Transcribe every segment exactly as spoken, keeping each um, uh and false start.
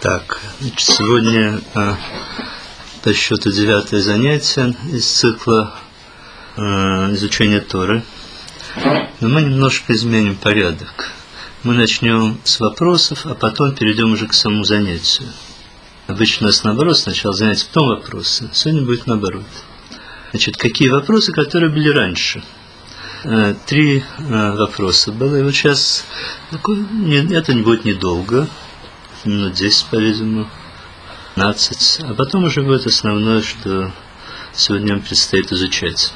Так, значит, сегодня а, по счету девятое занятие из цикла а, изучения Торы. Но мы немножко изменим порядок. Мы начнем с вопросов, а потом перейдем уже к самому занятию. Обычно у нас наоборот, сначала занятие, потом вопросы. Сегодня будет наоборот. Значит, какие вопросы, которые были раньше? А, три а, вопроса было. И вот сейчас это не будет недолго. Минут десять, по-видимому, пятнадцать. А потом уже будет основное, что сегодня нам предстоит изучать.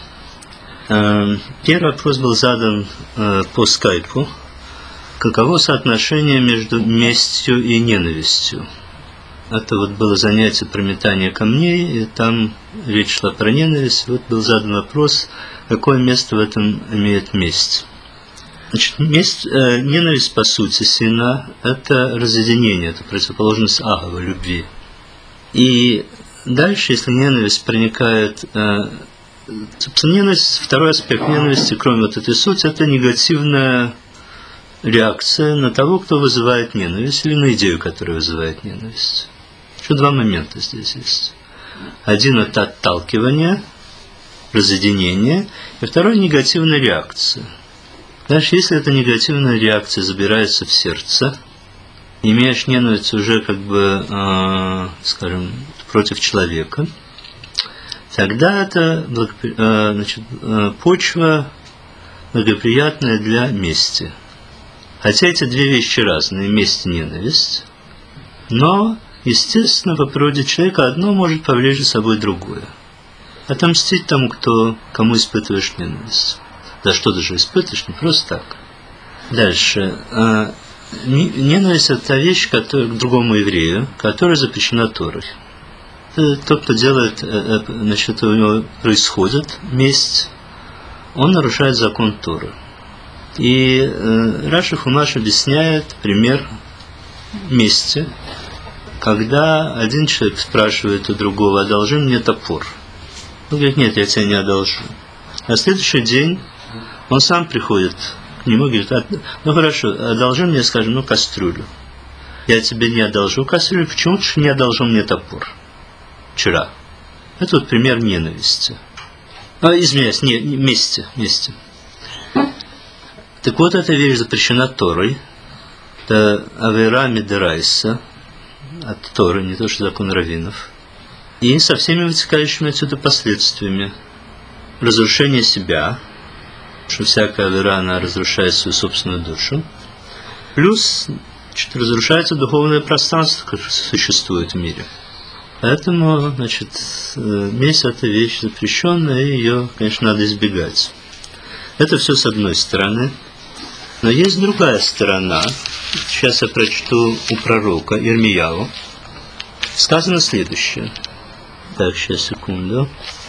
Первый вопрос был задан по скайпу. Каково соотношение между местью и ненавистью? Это вот было занятие про метание камней, и там речь шла про ненависть. Вот был задан вопрос, какое место в этом имеет месть. Значит, месть, э, ненависть, по сути, сина – это разъединение, это противоположность агава, любви. И дальше, если ненависть проникает… Э, собственно, ненависть, второй аспект ненависти, кроме вот этой сути, это негативная реакция на того, кто вызывает ненависть, или на идею, которая вызывает ненависть. Еще два момента здесь есть. Один – это отталкивание, разъединение, и второй – негативная реакция. Дальше, если эта негативная реакция забирается в сердце, имеешь ненависть уже как бы, э, скажем, против человека, тогда это э, значит, э, почва благоприятная для мести. Хотя эти две вещи разные, месть и ненависть, но, естественно, по природе человека одно может повлечь за собой другое. Отомстить тому, кто, кому испытываешь ненависть. За что даже испытываешь, не просто так. Дальше. Ненависть – это та вещь, которая, к другому еврею, которая запрещена Торой. Тот, кто делает, значит, у него происходит месть, он нарушает закон Торы. И Раши Хумаш объясняет пример мести, когда один человек спрашивает у другого: одолжи мне топор. Он говорит: нет, я тебе не одолжу. На следующий день он сам приходит к нему и говорит: ну хорошо, одолжи мне, скажем, ну кастрюлю. Я тебе не одолжу кастрюлю, почему ты не одолжил мне топор вчера? Это вот пример ненависти. А, извиняюсь, не, не мести, мести. Так вот, эта вещь запрещена Торой. Это авейра мидерайса от Торы, не то что закон раввинов. И со всеми вытекающими отсюда последствиями. Разрушение себя, что всякая авейра, она разрушает свою собственную душу. Плюс, значит, разрушается духовное пространство, которое существует в мире. Поэтому, значит, месть – это вещь запрещенная, и ее, конечно, надо избегать. Это все с одной стороны. Но есть другая сторона. Сейчас я прочту у пророка Ирмияу. Сказано следующее. Так, сейчас, секунду.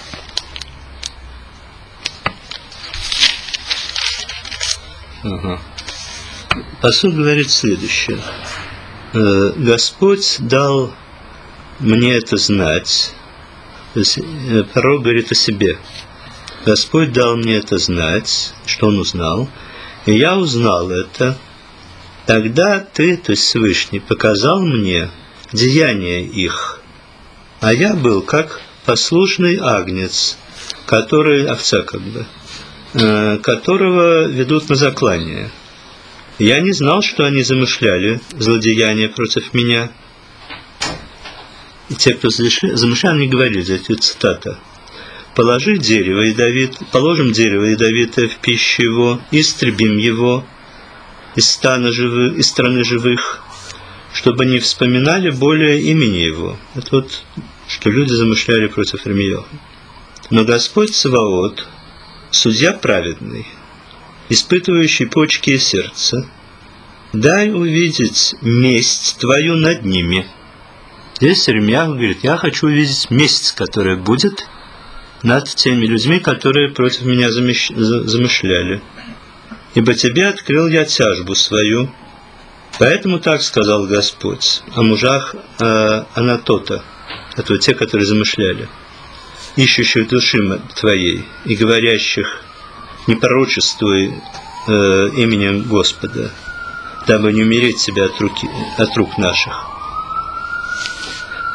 Ага. Пасук говорит следующее. Господь дал мне это знать. То есть пророк говорит о себе. Господь дал мне это знать, что он узнал. И я узнал это. Тогда ты, то есть Всевышний, показал мне деяния их. А я был как послушный агнец, который, овца как бы, э, которого ведут на заклание. Я не знал, что они замышляли злодеяния против меня. И те, кто замышлял, они говорили, это цитата: «Положи дерево ядовит, положим дерево ядовитое в пищу его, истребим его из, стана живых, из страны живых, чтобы не вспоминали более имени его». Это вот, что люди замышляли против Ирмияу. Но Господь Цаваот, судья праведный, испытывающий почки и сердце, дай увидеть месть твою над ними. Здесь Ирмияу говорит: я хочу увидеть месть, которая будет над теми людьми, которые против меня замышляли. Ибо тебе открыл я тяжбу свою. Поэтому так сказал Господь о мужах э, Анатота, это вот те, которые замышляли, ищущих души твоей и говорящих: не пророчествуй э, именем Господа, дабы не умереть себе от, руки, от рук наших.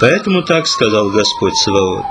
Поэтому так сказал Господь Саваоф: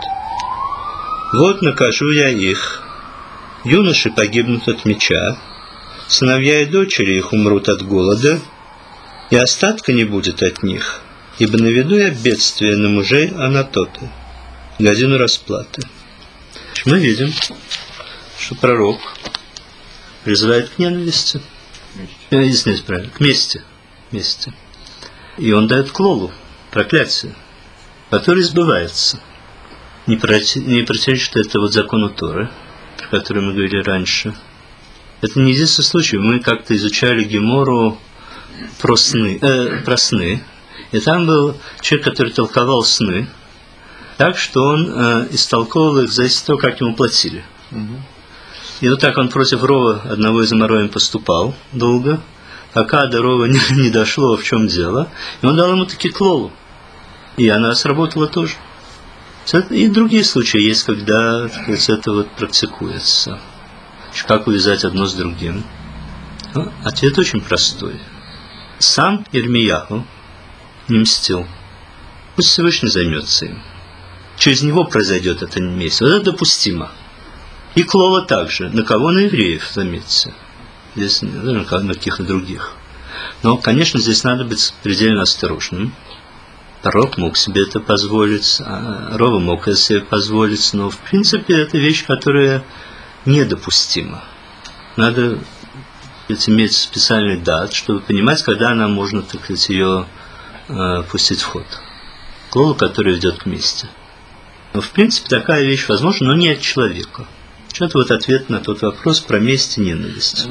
вот накажу я их, юноши погибнут от меча, сыновья и дочери их умрут от голода, и остатка не будет от них, ибо наведу я бедствие на мужей Анатоты, годину расплаты. Мы видим, что пророк призывает к ненависти, извините, правильно, к мести, мести. И он дает клолу, проклятие, которое сбывается. Не, проти, не противоречит это вот закону Торы, про который мы говорили раньше. Это не единственный случай. Мы как-то изучали Гемору про сны, э, про сны. И там был человек, который толковал сны так, что он э, истолковал их зависит от того, как ему платили. Угу. И вот так он против Рова, одного из Амароим, поступал долго, пока до Рова не, не дошло, в чем дело. И он дал ему таки клолу. И она сработала тоже. И другие случаи есть, когда, так сказать, это вот практикуется. Как увязать одно с другим? Ну, ответ очень простой. Сам Ирмияху не мстил. Пусть Всевышний займется им. Через него произойдет это месть. Вот это допустимо. И клола также. На кого? На евреев, заметьте. Здесь не на каких-то других. Но, конечно, здесь надо быть предельно осторожным. Пророк мог себе это позволить, а Рова мог это себе позволить, но в принципе это вещь, которая недопустима. Надо иметь специальный дат, чтобы понимать, когда она можно, так сказать, ее э, пустить в ход. Клола, которая ведет к мести. Но в принципе такая вещь возможна, но не от человека. Это вот ответ на тот вопрос про месть и ненависть.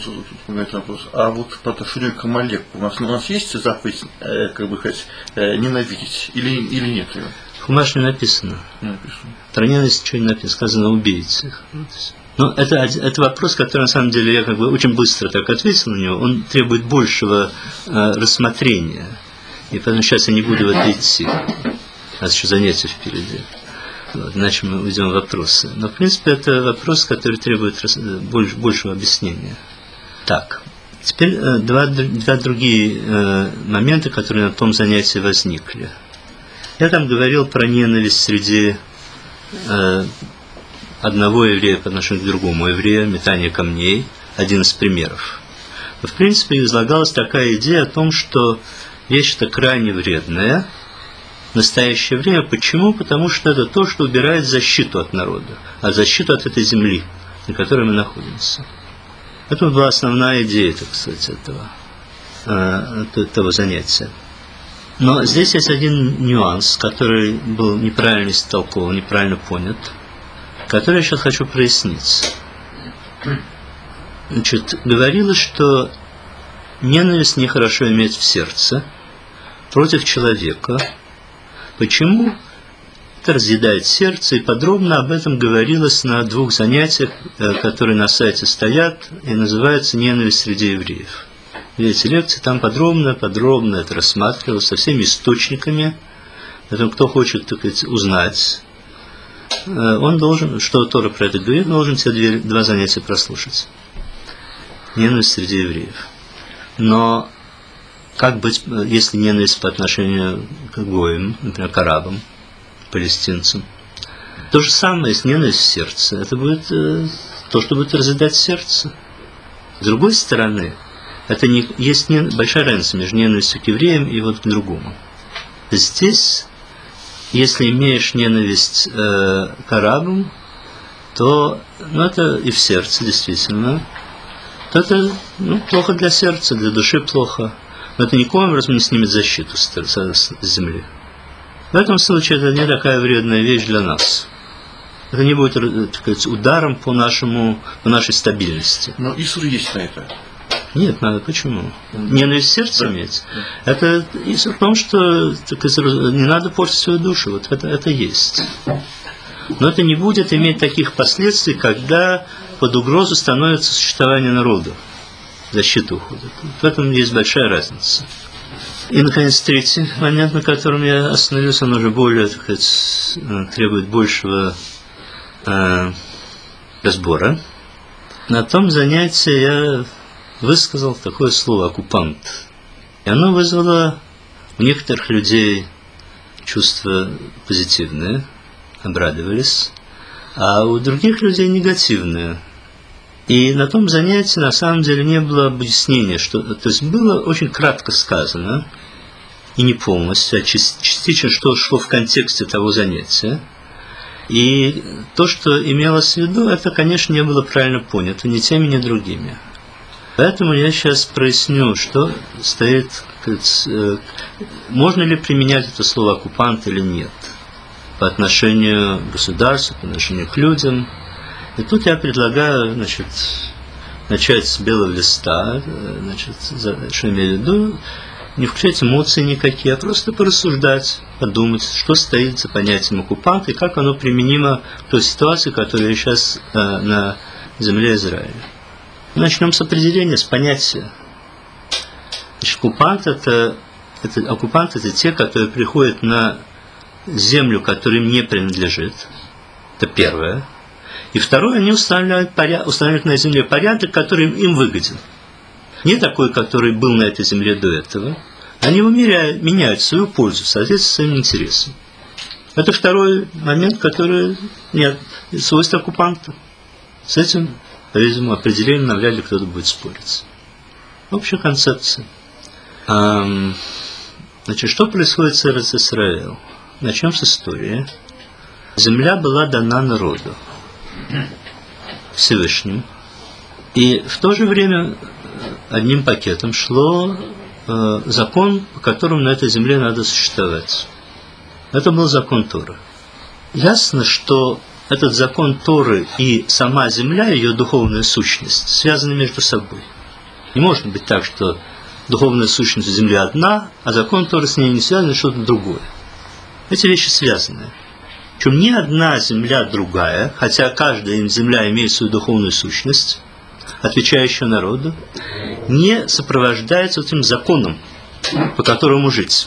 А вот по отношению к Амалеку у нас, у нас есть заповедь, э, как бы сказать, э, ненавидеть или, или нет ее? В Хумаше не написано. Не написано. Про ненависть ничего не написано. Сказано убейте их. Но это, это вопрос, который на самом деле я как бы очень быстро так ответил на него. Он требует большего э, рассмотрения. И поэтому сейчас я не буду в это идти. У нас еще занятия впереди. Вот, иначе мы уйдем в вопросы. Но, в принципе, это вопрос, который требует больше, большего объяснения. Так, теперь э, два, два другие э, момента, которые на том занятии возникли. Я там говорил про ненависть среди э, одного еврея по отношению к другому еврею, метание камней, один из примеров. Но, в принципе, излагалась такая идея о том, что вещь это крайне вредная, в настоящее время. Почему? Потому что это то, что убирает защиту от народа, а защиту от этой земли, на которой мы находимся. Это была основная идея, так сказать, этого, этого занятия. Но здесь есть один нюанс, который был неправильно истолкован, неправильно понят, который я сейчас хочу прояснить. Значит, говорилось, что ненависть нехорошо иметь в сердце против человека. Почему? Это разъедает сердце, и подробно об этом говорилось на двух занятиях, которые на сайте стоят, и называются «Ненависть среди евреев». Эти лекции там подробно, подробно это рассматривалось со всеми источниками. Поэтому, кто хочет, так сказать, узнать, он должен, что Тора про это говорит, должен все два занятия прослушать. Ненависть среди евреев. Но как быть, если ненависть по отношению к гоям, например, к арабам, палестинцам? То же самое, если ненависть в сердце, это будет э, то, что будет разъедать сердце. С другой стороны, это не, есть не, большая разница между ненавистью к евреям и вот к другому. Здесь, если имеешь ненависть э, к арабам, то ну, это и в сердце действительно, то это ну, плохо для сердца, для души плохо. Но это никоим образом не снимет защиту с, с, с земли. В этом случае это не такая вредная вещь для нас. Это не будет, так сказать, ударом по, нашему, по нашей стабильности. Но Исур есть на это. Нет, надо. Почему? Ненависть в сердце да. иметь. Да. Это Исур в том, что так сказать, не надо портить свою душу. Вот это, это есть. Но это не будет иметь таких последствий, когда под угрозу становится существование народа. Защита уходит. В этом есть большая разница. И, наконец, третий момент, на котором я остановился, он уже более, так сказать, требует большего э, разбора. На том занятии я высказал такое слово «оккупант». И оно вызвало у некоторых людей чувства позитивные, обрадовались, а у других людей негативные. И на том занятии на самом деле не было объяснения, что, то есть было очень кратко сказано, и не полностью, а частично, что шло в контексте того занятия. И то, что имелось в виду, это, конечно, не было правильно понято ни теми, ни другими. Поэтому я сейчас проясню, что стоит, можно ли применять это слово «оккупант» или нет по отношению к государству, по отношению к людям. И тут я предлагаю, значит, начать с белого листа, значит, что имею в виду, не включать эмоции никакие, а просто порассуждать, подумать, что стоит за понятием оккупанта и как оно применимо к той ситуации, которая сейчас э, на земле Израиля. Начнем с определения, с понятия. Значит, оккупант это, это, оккупант это те, которые приходят на землю, которая им не принадлежит. Это первое. И второе, они устанавливают, поряд, устанавливают на земле порядок, который им выгоден. Не такой, который был на этой земле до этого. Они его меняют, меняют в свою пользу, в соответствии с своим интересом. Это второй момент, который нет, свойство оккупанта. С этим, по-видимому, определением навряд ли кто-то будет спорить. Общая концепция. Эм, значит, что происходит с Эрец Исраэль? Начнем с истории. Земля была дана народу, Всевышним. И в то же время одним пакетом шло э, закон, по которому на этой земле надо существовать. Это был закон Торы. Ясно, что этот закон Торы и сама земля, ее духовная сущность, связаны между собой. Не может быть так, что духовная сущность земли одна, а закон Торы с ней не связан, что-то другое. Эти вещи связаны. Причем ни одна земля другая, хотя каждая земля имеет свою духовную сущность, отвечающую народу, не сопровождается этим законом, по которому жить.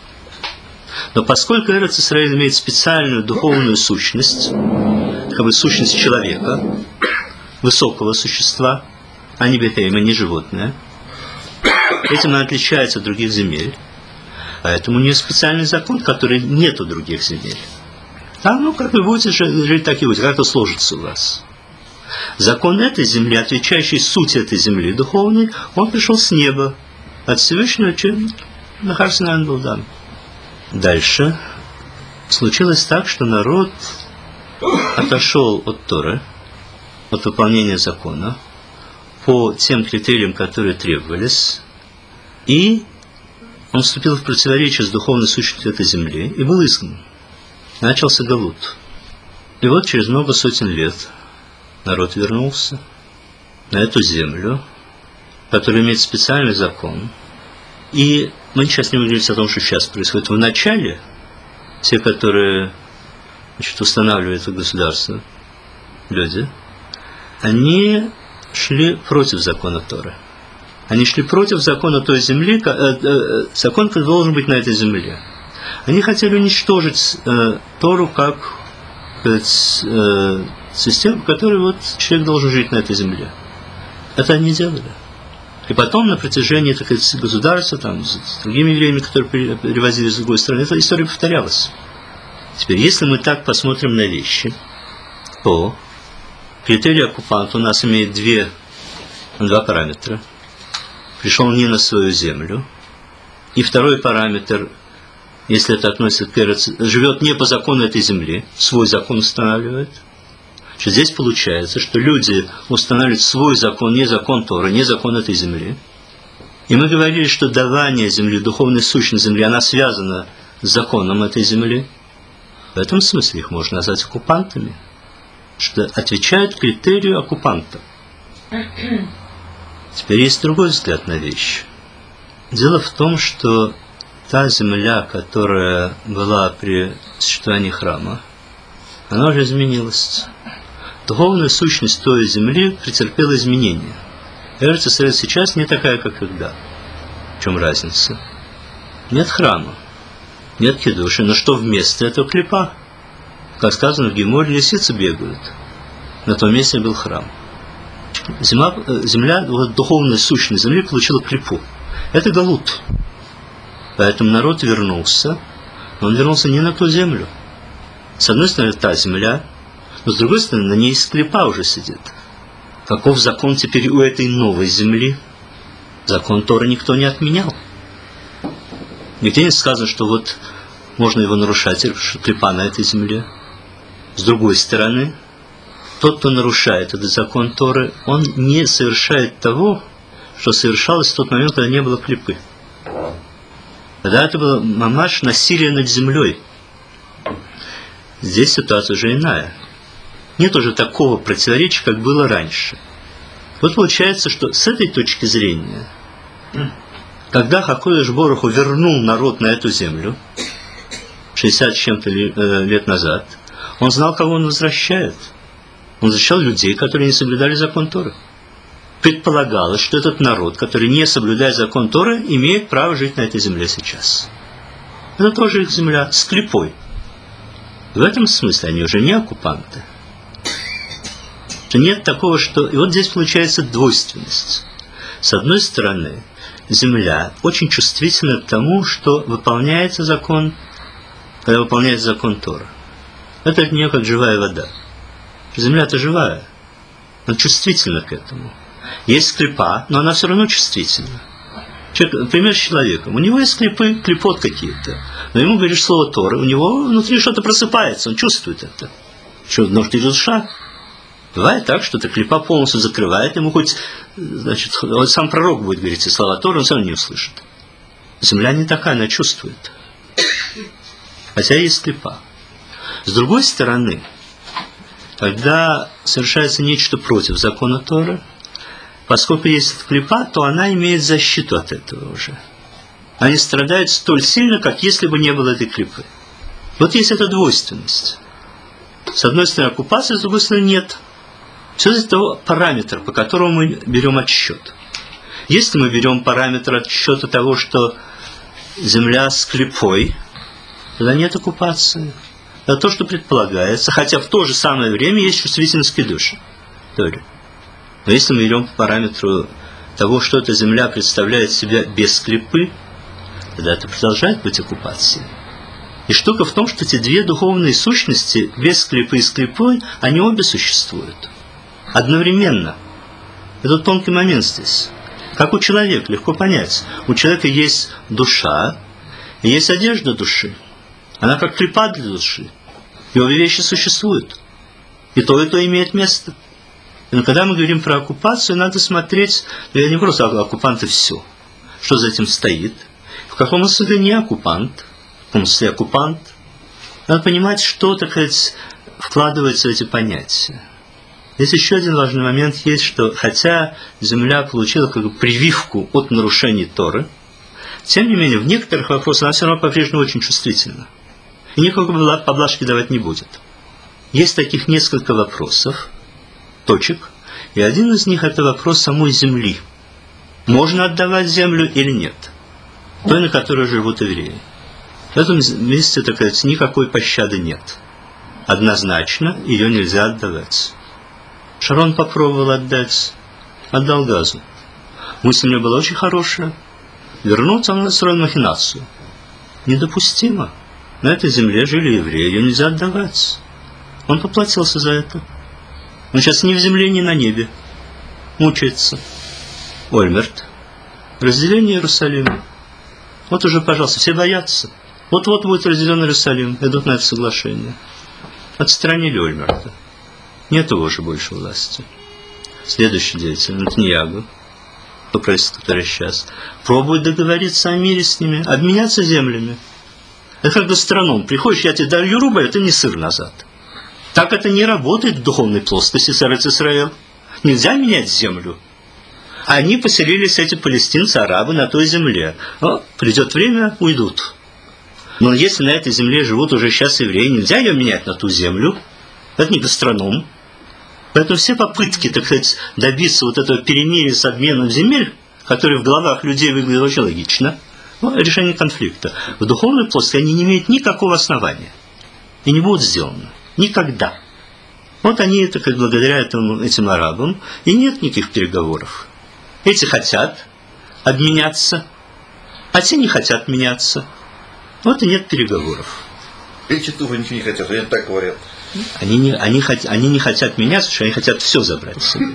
Но поскольку Эрец Исраэль имеет специальную духовную сущность, как бы сущность человека, высокого существа, а не бехейма, не животное, этим она отличается от других земель, поэтому у нее специальный закон, который нет у других земель. Там, ну, как вы будете жить, так и будете, как это сложится у вас. Закон этой земли, отвечающий сути этой земли духовной, он пришел с неба, от Всевышнего, чем на Харсинан был дан. Дальше случилось так, что народ отошел от Торы, от выполнения закона, по тем критериям, которые требовались, и он вступил в противоречие с духовной сущностью этой земли и был изгнан. Начался галут. И вот через много сотен лет народ вернулся на эту землю, которая имеет специальный закон. И мы сейчас не будем говорить о том, что сейчас происходит. В начале те, которые, значит, устанавливают это государство, люди, они шли против закона Торы. Они шли против закона той земли, э, э, закон, который должен быть на этой земле. Они хотели уничтожить э, Тору как э, э, систему, в которой вот человек должен жить на этой земле. Это они делали. И потом на протяжении, так сказать, государства, там, с другими евреями, которые перевозили с другой стороны, эта история повторялась. Теперь, если мы так посмотрим на вещи, то критерий оккупанта у нас имеет две, два параметра. Пришел не на свою землю. И второй параметр, если это относится к Эрец, живет не по закону этой земли, свой закон устанавливает. Значит, здесь получается, что люди устанавливают свой закон, не закон Торы, не закон этой земли. И мы говорили, что давание земли, духовная сущность земли, она связана с законом этой земли. В этом смысле их можно назвать оккупантами, что отвечают критерию оккупанта. Теперь есть другой взгляд на вещь. Дело в том, что та земля, которая была при существовании храма, она уже изменилась. Духовная сущность той земли претерпела изменения. Эрец Исраэль сейчас не такая, как тогда. В чем разница? Нет храма, нет кидуши, но что вместо этого клипа? Как сказано в Геморе, лисицы бегают. На том месте был храм. Земля, земля вот, духовная сущность земли получила клипу. Это галут. Поэтому народ вернулся Но он вернулся не на ту землю. С одной стороны, та земля, но с другой стороны, на ней склепа уже сидит. Каков закон теперь у этой новой земли? Закон Торы никто не отменял. Нигде не сказано, что вот можно его нарушать, склепа на этой земле. С другой стороны, тот, кто нарушает этот закон Торы, он не совершает того, что совершалось в тот момент, когда не было клипы. Тогда это было мамаш насилие над землей. Здесь ситуация уже иная. Нет уже такого противоречия, как было раньше. Вот получается, что с этой точки зрения, когда Хакодеш Боруху вернул народ на эту землю, шестьдесят с чем-то лет назад, он знал, кого он возвращает. Он возвращал людей, которые не соблюдали закон Торы. Предполагалось, что этот народ, который не соблюдает закон Торы, имеет право жить на этой земле сейчас. Это тоже их земля с клепой. В этом смысле они уже не оккупанты. Что нет такого, что... И вот здесь получается двойственность. С одной стороны, земля очень чувствительна к тому, что выполняется закон, когда выполняется закон Тора. Это от нее как живая вода. Земля-то живая, она чувствительна к этому. Есть клепа, но она все равно чувствительна. Человек, например, с человеком. У него есть клепы, клепот какие-то. Но ему говоришь слово Торы, у него внутри что-то просыпается, он чувствует это. Что, может, и душа? Бывает так, что эта клепа полностью закрывает, ему хоть, значит, вот сам пророк будет говорить и слова Торы, он все равно не услышит. Земля не такая, она чувствует. Хотя есть клепа. С другой стороны, когда совершается нечто против закона Торы, поскольку есть клепа, то она имеет защиту от этого уже. Они страдают столь сильно, как если бы не было этой клепы. Вот есть эта двойственность. С одной стороны оккупация, с другой стороны нет. Все из-за того параметра, по которому мы берем отсчет. Если мы берем параметр отсчета того, что земля с клепой, тогда нет оккупации. Это то, что предполагается, хотя в то же самое время есть чувствительность к души. Но если мы берем по параметру того, что эта земля представляет себя без клепы, тогда это продолжает быть оккупацией. И штука в том, что эти две духовные сущности, без клепы и с клепой, они обе существуют. Одновременно. Это тонкий момент здесь. Как у человека, легко понять. У человека есть душа, и есть одежда души. Она как клепа для души. И обе вещи существуют. И то, и то имеет место. Но когда мы говорим про оккупацию, надо смотреть, я не просто оккупанты все. Что за этим стоит? В каком смысле не оккупант? В каком смысле оккупант? Надо понимать, что, так сказать, вкладывается в эти понятия. Здесь еще один важный момент есть, что хотя земля получила как бы прививку от нарушений Торы, тем не менее, в некоторых вопросах она все равно по-прежнему очень чувствительна. И никакой поблажки давать не будет. Есть таких несколько вопросов, точек, и один из них – это вопрос самой земли. Можно отдавать землю или нет? Той, на которой живут евреи. В этом месте, так сказать, никакой пощады нет. Однозначно ее нельзя отдавать. Шарон попробовал отдать, отдал Газу. Мысль у него была очень хорошая. Вернуться, он настроил махинацию. Недопустимо. На этой земле жили евреи, ее нельзя отдавать. Он поплатился за это. Он сейчас ни в земле, ни на небе. Мучается. Ольмерт. Разделение Иерусалима. Вот уже, пожалуйста, все боятся. Вот-вот будет разделен Иерусалим. Идут на это соглашение. Отстранили Ольмерта. Нет его же больше власти. Следующий деятель, Нетаньягу, который сейчас, пробует договориться о мире с ними, обменяться землями. Это как гастроном. Приходишь, я тебе даю рубль, а ты мне сыр назад. Так это не работает в духовной плоскости, Эрец Исраэль. Нельзя менять землю. Они поселились, эти палестинцы, арабы, на той земле. Но придет время, уйдут. Но если на этой земле живут уже сейчас евреи, нельзя ее менять на ту землю. Это не гастроном. Поэтому все попытки, так сказать, добиться вот этого перемирия с обменом земель, которые в головах людей выглядят очень логично, ну, решение конфликта, в духовной плоскости они не имеют никакого основания. И не будут сделаны. Никогда. Вот они, это как благодаря этому, этим арабам, и нет никаких переговоров. Эти хотят обменяться, а те не хотят меняться. Вот и нет переговоров. Эти тоже ничего не хотят, они так говорят. Они не, они, они не хотят меняться, потому что они хотят все забрать себе.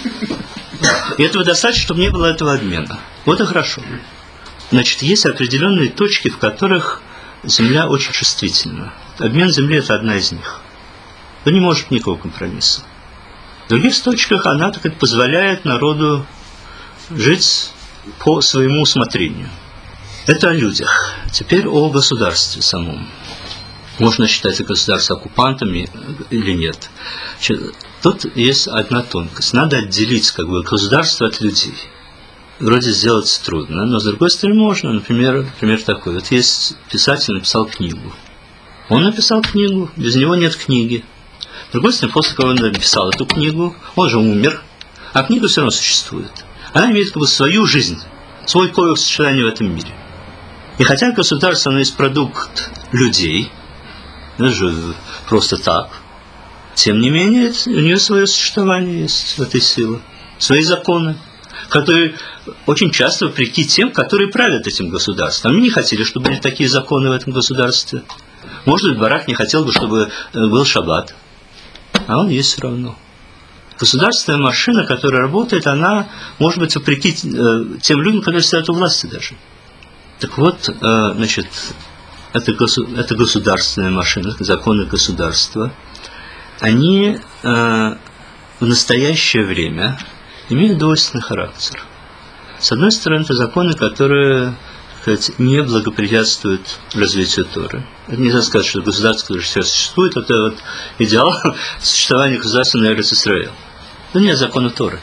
И этого достаточно, чтобы не было этого обмена. Вот и хорошо. Значит, есть определенные точки, в которых Земля очень чувствительна. Обмен Земли – это одна из них. Он не может никакого компромисса. В других точках она так это позволяет народу жить по своему усмотрению. Это о людях. Теперь о государстве самом. Можно считать государство оккупантами или нет. Тут есть одна тонкость. Надо отделить как бы государство от людей. Вроде сделать трудно, но с другой стороны можно. Например, например такой. Вот есть писатель, написал книгу. Он написал книгу, без него нет книги. С другой стороны, после того, как он написал эту книгу, он же умер, а книга все равно существует. Она имеет как бы свою жизнь, свой кодекс существования в этом мире. И хотя государство, оно есть продукт людей, даже просто так, тем не менее, у нее свое существование есть в этой силе, свои законы, которые очень часто вопреки тем, которые правят этим государством. Они не хотели, чтобы были такие законы в этом государстве. Может быть, Барак не хотел бы, чтобы был шаббат, а он есть все равно. Государственная машина, которая работает, она может быть вопреки тем людям, которые стоят у власти даже. Так вот, значит, это, госу, это государственная машина, законы государства, они в настоящее время имеют двойственный характер. С одной стороны, это законы, которые, так сказать, не благоприятствуют развитию Торы. Это нельзя сказать, что государство, которое сейчас существует, это вот идеал существования государства на Эрец Исраэль. Но нет закона Торы.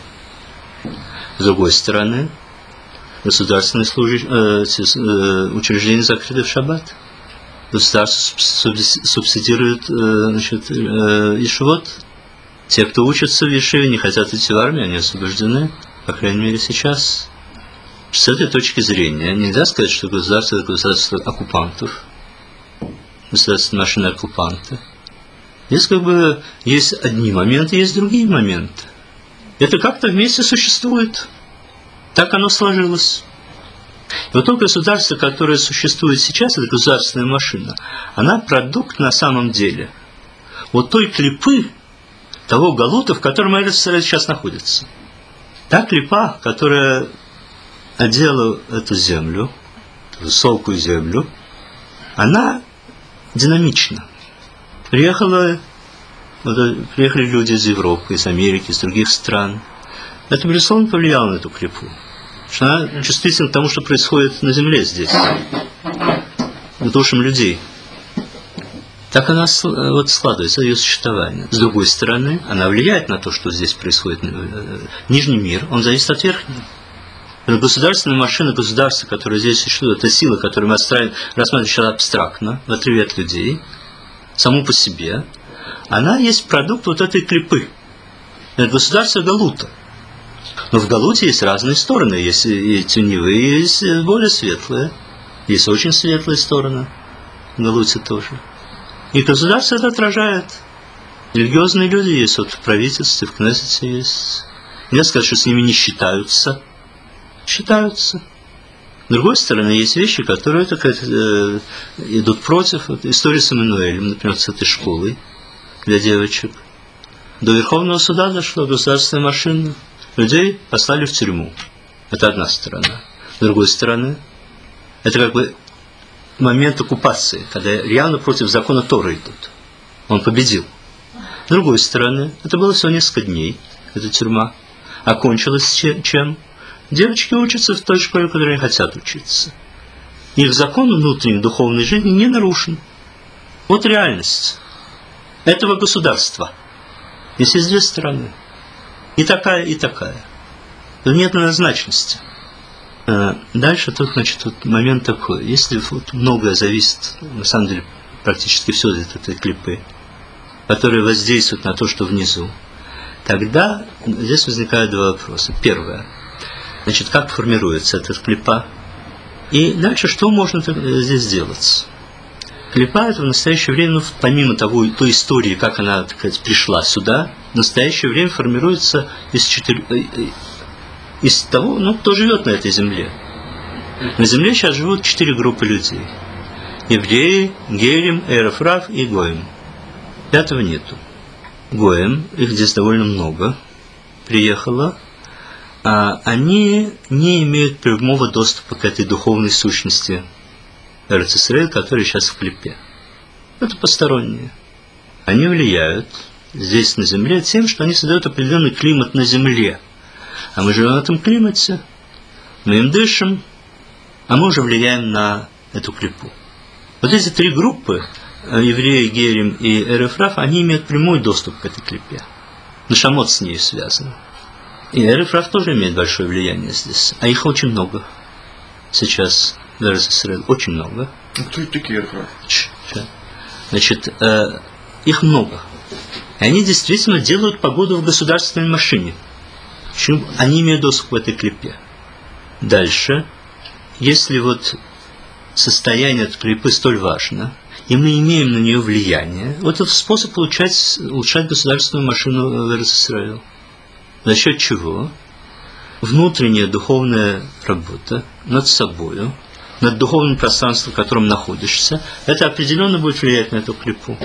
С другой стороны, государственные служащие, э, учреждения закрыты в шаббат. Государство субсидирует э, значит, э, ишивот. Те, кто учатся в ешиве, не хотят идти в армию, они освобождены, по крайней мере, сейчас. С этой точки зрения нельзя сказать, что государство – это государство оккупантов, государственная машина оккупанта. Здесь как бы есть одни моменты, есть другие моменты. Это как-то вместе существует. Так оно сложилось. И вот то государство, которое существует сейчас, это государственная машина, она продукт на самом деле вот той клипы, того галута, в котором Эрец Исраэль сейчас находится. Та клипа, которая одела эту землю, высокую землю, она динамична. Приехала, приехали люди из Европы, из Америки, из других стран. Это, безусловно, повлияло на эту клипу. Что она чувствительна к тому, что происходит на земле здесь, к душам людей. Так она вот складывается, ее существование. С другой стороны, она влияет на то, что здесь происходит. Нижний мир, он зависит от верхнего. Государственная машина государства, которая здесь существует, это сила, которую мы рассматриваем сейчас абстрактно, в отрыве от людей, саму по себе, она есть продукт вот этой клипы. Это государство Галута. Но в Галуте есть разные стороны. Есть и теневые, есть более светлые. Есть очень светлая сторона в Галуте тоже. И государство это отражает. Религиозные люди есть, вот в правительстве, в Кнессете есть. Нельзя сказать, что с ними не считаются. Считаются. С другой стороны, есть вещи, которые так, э, идут против. Вот, история с Эммануэлем, например, с этой школой для девочек. До Верховного суда дошла государственная машина. Людей послали в тюрьму. Это одна сторона. С другой стороны, это как бы момент оккупации, когда явно против закона Торы идут. Он победил. С другой стороны, это было всего несколько дней, эта тюрьма. Окончилась чем? Девочки учатся в той школе, в которой они хотят учиться. Их закон внутренней духовной жизни не нарушен. Вот реальность этого государства. Здесь есть две стороны. И такая, и такая. Нет однозначности. Дальше тут, значит, вот момент такой. Если вот многое зависит, на самом деле, практически все от этой клипы, которые воздействуют на то, что внизу, тогда здесь возникают два вопроса. Первое. Значит, как формируется эта клипа? И дальше, что можно здесь сделать? Клипа – это в настоящее время, ну, помимо того, той истории, как она, так сказать, пришла сюда, в настоящее время формируется из, четырех, из того, ну, кто живет на этой земле. На земле сейчас живут четыре группы людей. Евреи, Герим, Эреф Рав и Гоим. Пятого нету. Гоим, их здесь довольно много, приехало, а они не имеют прямого доступа к этой духовной сущности Эрец Исраэль, которая сейчас в клипе. Это посторонние. Они влияют здесь на земле тем, что они создают определенный климат на земле. А мы живем в этом климате, мы им дышим, а мы уже влияем на эту клипу. Вот эти три группы, евреи, Герим и Эреф Рав, они имеют прямой доступ к этой клипе. Нешамот с ней связан. И Эреф Рав тоже имеет большое влияние здесь. А их очень много сейчас в Эрец Исраэль. Очень много. Кто это такие Эреф Рав? Значит, э, их много. И они действительно делают погоду в государственной машине. Почему? Они имеют доступ к этой клипе. Дальше, если вот состояние этой клипы столь важно, и мы имеем на нее влияние, вот это способ улучшать, улучшать государственную машину в Эрец Исраэль. За счет чего? Внутренняя духовная работа над собою, над духовным пространством, в котором находишься, это определенно будет влиять на эту клипу.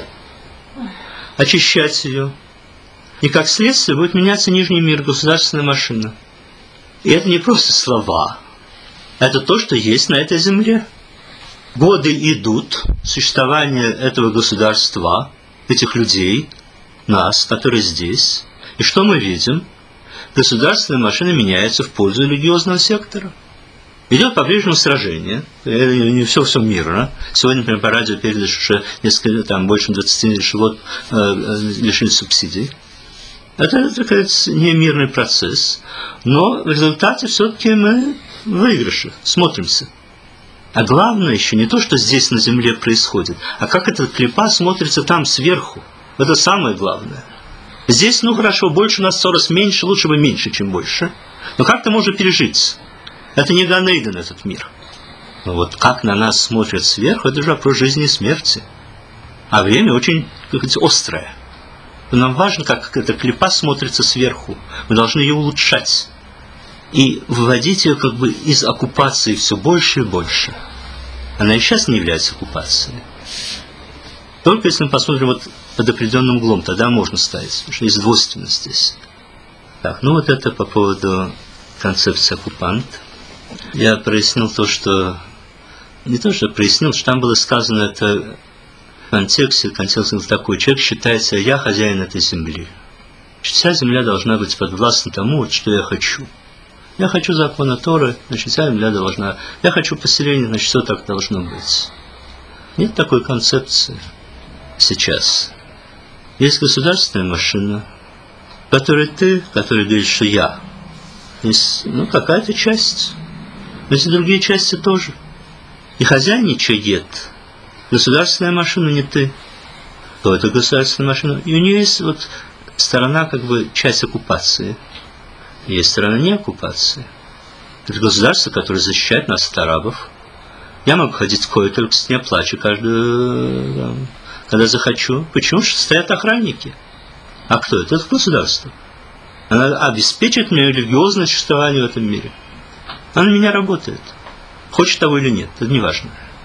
Очищать ее. И как следствие будет меняться нижний мир, государственная машина. И это не просто слова. Это то, что есть на этой земле. Годы идут существования этого государства, этих людей, нас, которые здесь. И что мы видим? Государственная машина меняется в пользу религиозного сектора. Идет по-прежнему сражение, не все все мирно. Сегодня, например, по радио передали, что несколько, там, больше двадцати решилот э, лишили субсидий. Это, это не мирный процесс, но в результате все-таки мы в выигрыше, смотримся. А главное еще не то, что здесь на земле происходит, а как эта клипа смотрится там сверху. Это самое главное. Здесь, ну хорошо, больше у нас ссорос меньше, лучше бы меньше, чем больше. Но как-то можно пережить. Это не Ганейден, этот мир. Но вот как на нас смотрят сверху, это же вопрос жизни и смерти. А время очень, как говорится, острое. Нам важно, как эта клипа смотрится сверху. Мы должны ее улучшать. И выводить ее как бы из оккупации все больше и больше. Она и сейчас не является оккупацией. Только если мы посмотрим вот под определенным углом, тогда можно ставить, потому что есть двойственность здесь. Так, ну вот это по поводу концепции оккупант. Я прояснил то, что... Не то, что прояснил, что там было сказано это в контексте, контекст был такой: человек считает себя, я хозяин этой земли. Вся земля должна быть подвластна тому, вот, что я хочу. Я хочу закона Торы, значит, вся земля должна... Я хочу поселение, значит, все так должно быть. Нет такой концепции сейчас. Есть государственная машина, в которой ты, который говорит, что я. Есть, ну, какая-то часть. Но есть и другие части тоже. И хозяйничает государственная машина, не ты. То это государственная машина. И у нее есть вот сторона, как бы, часть оккупации. Есть сторона не оккупации. Это государство, которое защищает нас от арабов. Я могу ходить в кое, только с не плачу каждую, там, когда захочу. Почему? Потому что стоят охранники. А кто это? Это государство. Она обеспечит мне религиозное существование в этом мире. Она на меня работает. Хочет того или нет, это не важно.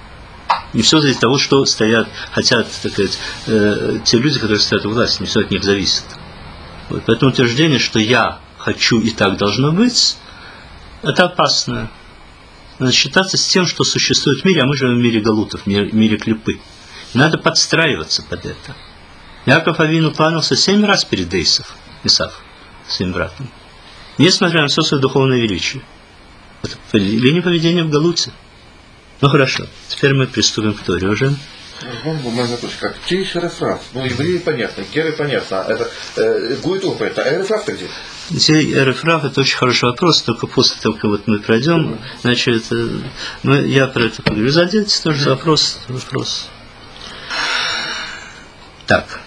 Не все из-за того, что стоят, хотят, так сказать, э, те люди, которые стоят у власти, не все от них зависит. Вот. Поэтому утверждение, что я хочу и так должно быть, это опасно. Надо считаться с тем, что существует в мире, а мы живем в мире галутов, в мире, в мире клипы. И надо подстраиваться под это. Яков Авину кланялся семь раз перед Эйсов, Исав, своим братом, несмотря на все свое духовное величие. Это линия поведения в галуте. Ну хорошо, теперь мы приступим к Торе уже. Как чей Эреф-Рав? Ну, евреи понятно, Геры понятно. Это э, Гуитур понятно. А Эреф-Рав-то где? Здесь Эреф-Рав — это очень хороший вопрос, только после того, как вот мы пройдем, значит, ну, я про это поговорю. Задайте тоже вопрос, вопрос. Так.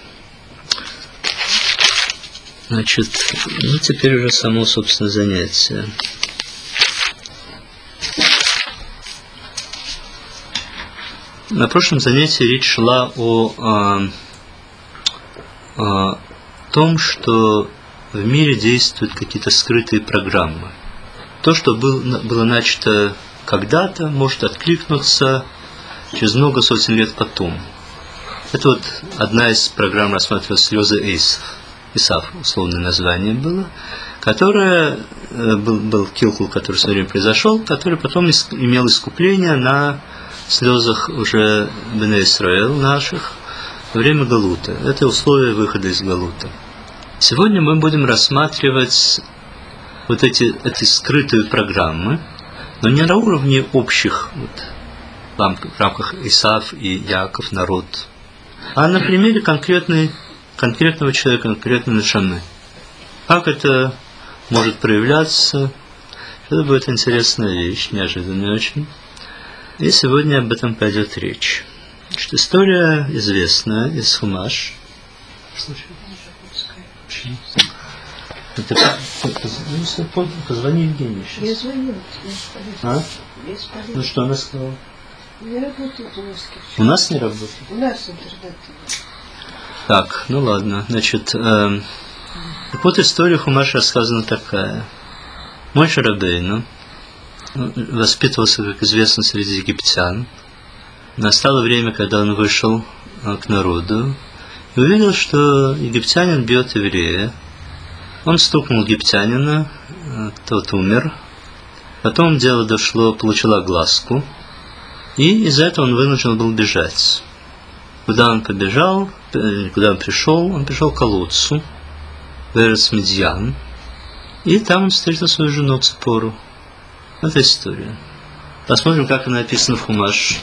Значит, ну теперь уже само, собственно, занятие. На прошлом занятии речь шла о, о, о том, что в мире действуют какие-то скрытые программы. То, что был, было начато когда-то, может откликнуться через много сотен лет потом. Это вот одна из программ рассматривалась «Слезы Исав». Исав, условное название было, которое был, был Килкул, который в свое время произошел, который потом имел искупление на слезах уже Бней Исраэл наших во время Галута. Это условие выхода из Галута. Сегодня мы будем рассматривать вот эти, эти скрытые программы, но не на уровне общих вот, в рамках Исав и Яков, народ, а на примере конкретной, конкретного человека, конкретной нешамы. Как это может проявляться? Это будет интересная вещь, неожиданная очень. И сегодня об этом пойдет речь. Что история известная из Хумаш. Это позвони Евгению сейчас. Я звоню. А? Ну что она сказала? Не работает у нас. У нас не работает? У нас интернет. Так, ну ладно. Значит, э, так вот история Хумаш рассказана такая. Моше Рабейну воспитывался, как известно, среди египтян. Настало время, когда он вышел к народу и увидел, что египтянин бьет еврея. Он стукнул египтянина, тот умер. Потом дело дошло, получил огласку. И из-за этого он вынужден был бежать. Куда он побежал, куда он пришел? Он пришел к колодцу, в Эрец Медьян. И там он встретил свою жену Ципору. Это история. Посмотрим, как она написана в Хумаш.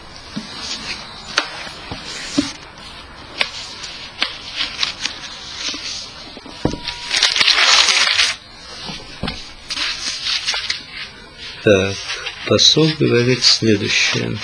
Так, посол говорит следующее.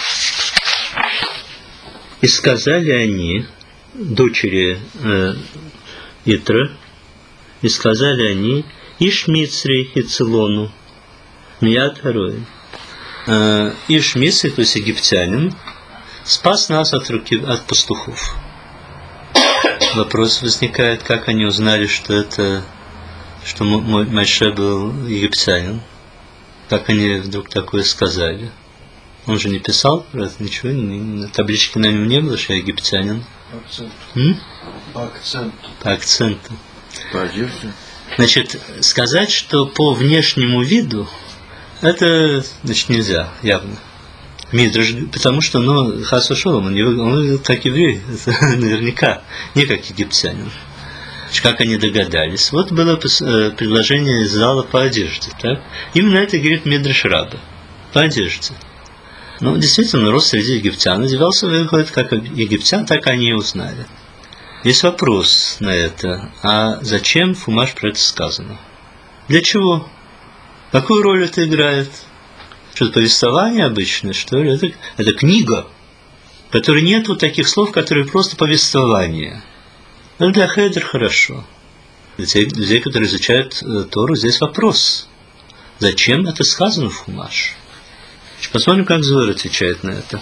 И сказали они, дочери э, Итра, и сказали они, Иш Мицри и Цилону, Мият Харой. Иш Мицри, то есть египтянин, спас нас от руки, от пастухов. Вопрос возникает, как они узнали, что это, что мой Моше был египтянин. Как они вдруг такое сказали? Он же не писал про это ничего, на табличке на нем не было, что я египтянин. Акцент. М? По акценту. По акценту. По одежде. Значит, сказать, что по внешнему виду, это, значит, нельзя, явно. Мидраш, потому что, ну, Хас Вешолом, он, он выглядел как еврей, это наверняка, не как египтянин. Как они догадались? Вот было предложение из зала по одежде, так? Именно это говорит Мидраш Раба. По одежде. Ну, действительно, народ среди египтян одевался, выходит, как египтян, так они и узнали. Есть вопрос на это. А зачем в Хумаш про это сказано? Для чего? Какую роль это играет? Что-то повествование обычное, что ли? Это, это книга, в которой нет вот таких слов, которые просто повествование. Но для хедер хорошо. Для тех людей, которые изучают э, Тору, здесь вопрос. Зачем это сказано в Хумаш? Посмотрим, как Зоар отвечает на это.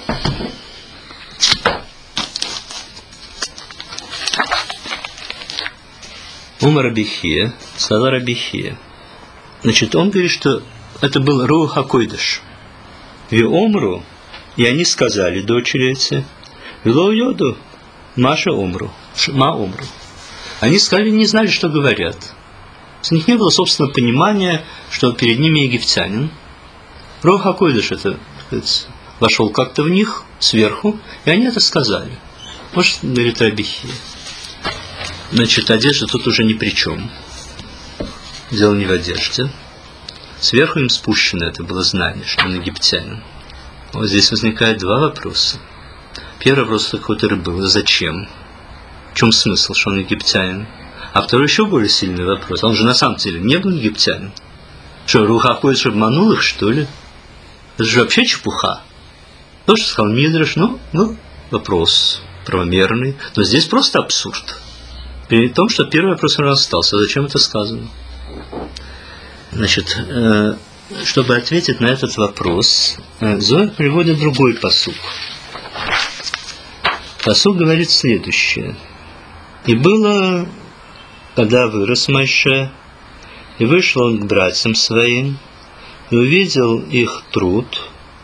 Умар Рабихия, сказал Рабихия. Значит, он говорит, что это был Руах ха-Койдеш. Виомру, и они сказали, дочери эти, Вило Йоду, Маша Омру, Ма Омру. Они сказали, не знали, что говорят. У них не было собственного понимания, что перед ними египтянин. Руах ха-Койдеш это, сказать, вошел как-то в них сверху, и они это сказали. Может, говорит Рабихия. Значит, одежда тут уже ни при чем. Дело не в одежде. Сверху им спущено это было знание, что он египтянин. Вот здесь возникает два вопроса. Первый вопрос, который был, зачем? В чем смысл, что он египтянин? А второй еще более сильный вопрос. Он же на самом деле не был египтянин. Что, Руах ха-Койдеш обманул их, что ли? Это же вообще чепуха. То, что сказал Мидраш, ну, ну, вопрос правомерный. Но здесь просто абсурд. При том, что первый вопрос у нас остался. Зачем это сказано? Значит, э, чтобы ответить на этот вопрос, э, Зоар приводит другой пасук. Пасук говорит следующее. И было, когда вырос Моше, и вышел он к братьям своим, и увидел их труд,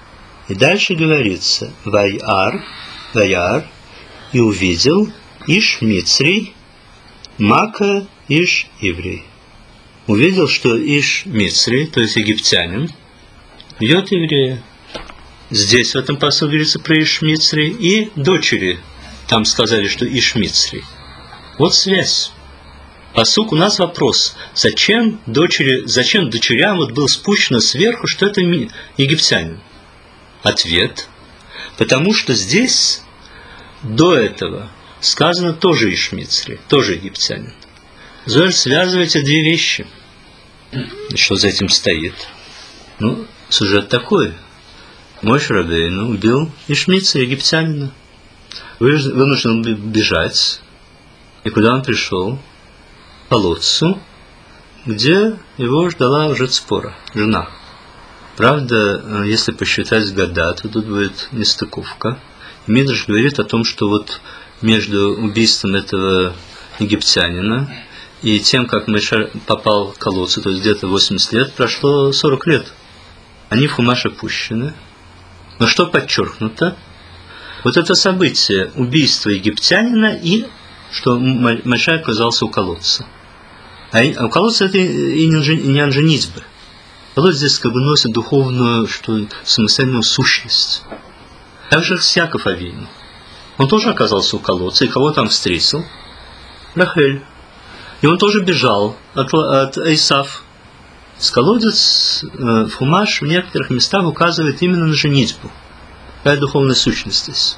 И дальше говорится, Ваяр, Ваяр, и увидел Иш Мицрий, Мака Иш Иврей. Увидел, что Иш Мицрий, то есть египтянин, бьет еврея. Здесь в этом пасу говорится про Иш Мицрий, и дочери там сказали, что Иш Мицрий. Вот связь. Пасук, у нас вопрос, зачем дочери, зачем дочерям вот было спущено сверху, что это египтянин? Ответ, потому что здесь до этого сказано тоже Иш Мицрий, тоже египтянин. Зоэль связывает эти две вещи. Что за этим стоит? Ну, сюжет такой. Моше Рабейну убил Иш Мицрия, египтянина. Вынужден был бежать. И куда он пришел? К колодцу, где его ждала уже Цпора, жена. Правда, если посчитать года, то тут будет нестыковка. И Мидраш говорит о том, что вот между убийством этого египтянина и тем, как Моше попал к колодцу, то есть где-то восемьдесят лет, прошло сорок лет. Они в Хумаш опущены. Но что подчеркнуто? Вот это событие убийства египтянина и что Моше оказался у колодца. А у колодца это и не анженитьба. Колодец здесь как бы носит духовную, что самостоятельную сущность. Так же с Яков Авину. Он тоже оказался у колодца, и кого там встретил? Рахель. И он тоже бежал от, от Исав. С колодец э, в Хумаш в некоторых местах указывает именно на женитьбу. Какая духовная сущность здесь.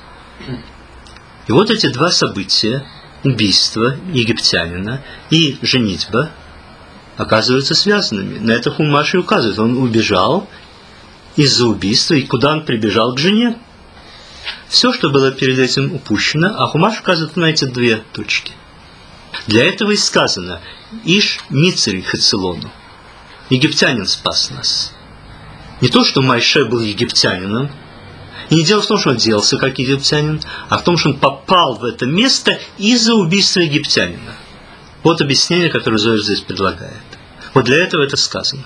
И вот эти два события, убийство египтянина и женитьба, оказываются связанными. На это Хумаш и указывает. Он убежал из-за убийства, и куда он прибежал? К жене. Все, что было перед этим упущено, а Хумаш указывает на эти две точки. Для этого и сказано Иш Мицрий Хацилону. Египтянин спас нас. Не то, что Моше был египтянином, и не дело в том, что он делался как египтянин, а в том, что он попал в это место из-за убийства египтянина. Вот объяснение, которое Зоэль здесь предлагает. Вот для этого это сказано.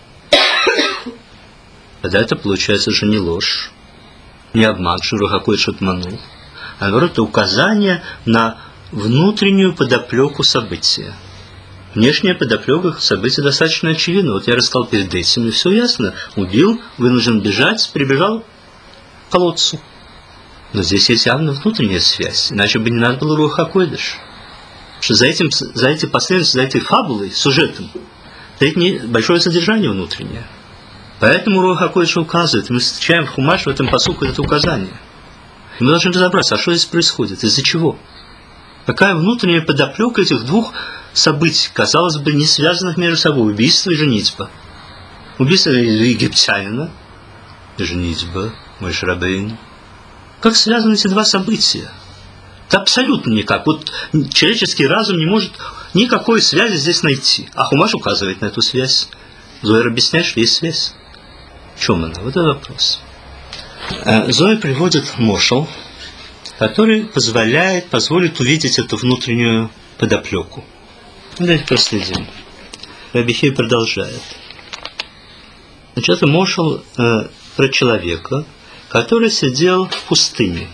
Тогда это получается же не ложь, не обман, что Руах ха-Койдыш обманул, а наоборот, это указание на внутреннюю подоплеку события. Внешняя подоплека события достаточно очевидна. Вот я рассказал перед этим, и все ясно. Убил, вынужден бежать, прибежал к колодцу. Но здесь есть явно внутренняя связь, иначе бы не надо было Руах ха-Койдыш. Что за этим, за этой последовательностью, за этой фабулой, сюжетом, стоит большое содержание внутреннее. Поэтому Руах ха-Койдыш указывает, мы встречаем в Хумаш в этом пасуку это указание. И мы должны разобраться, а что здесь происходит, из-за чего? Какая внутренняя подоплека этих двух событий, казалось бы, не связанных между собой, убийство и женитьба. Убийство египтянина и женитьба Моше Рабейну. Как связаны эти два события? Это абсолютно никак. Вот человеческий разум не может никакой связи здесь найти. А Хумаш указывает на эту связь. Зоэль объясняет, что есть связь. В чем она? Вот это вопрос. Зоэль приводит мошел, который позволяет, позволит увидеть эту внутреннюю подоплеку. Давайте проследим. Раби Хия продолжает. Значит, это мошел э, про человека, который сидел в пустыне.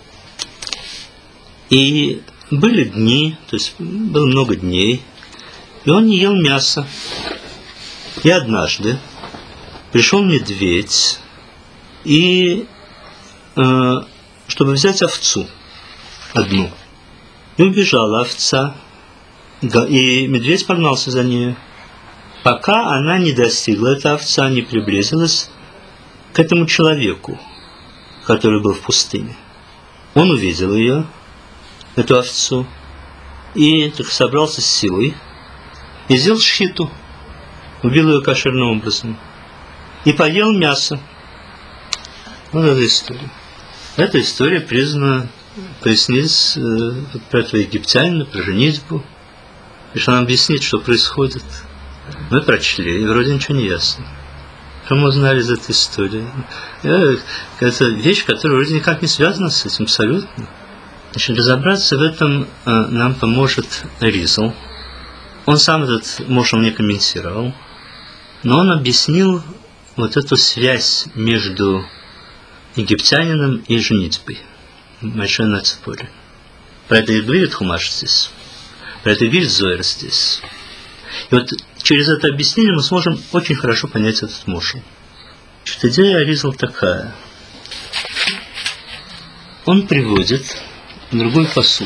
И были дни, то есть было много дней, и он не ел мясо. И однажды пришел медведь, и э, чтобы взять овцу одну. И убежала овца, и медведь погнался за нею. Пока она не достигла, эта овца не приблизилась к этому человеку, который был в пустыне. Он увидел ее, эту овцу, и так собрался с силой, и сделал шхиту, убил ее кошерным образом, и поел мясо. Вот эта история. Эта история признана, пояснить э, про этого египтянина, про женитьбу, и что нам объяснит, что происходит. Мы прочли, и вроде ничего не ясно. Что мы узнали из этой истории? Это вещь, которая вроде никак не связана с этим абсолютно. Значит, разобраться в этом э, нам поможет Ризл. Он сам этот мошел не комментировал, но он объяснил вот эту связь между египтянином и женитьбой Моше на Ципоре. Про это и говорит Хумаш здесь. Про это и говорит Зоэр здесь. И вот через это объяснение мы сможем очень хорошо понять этот мушал. Значит, идея Аризал такая. Он приводит другой пасук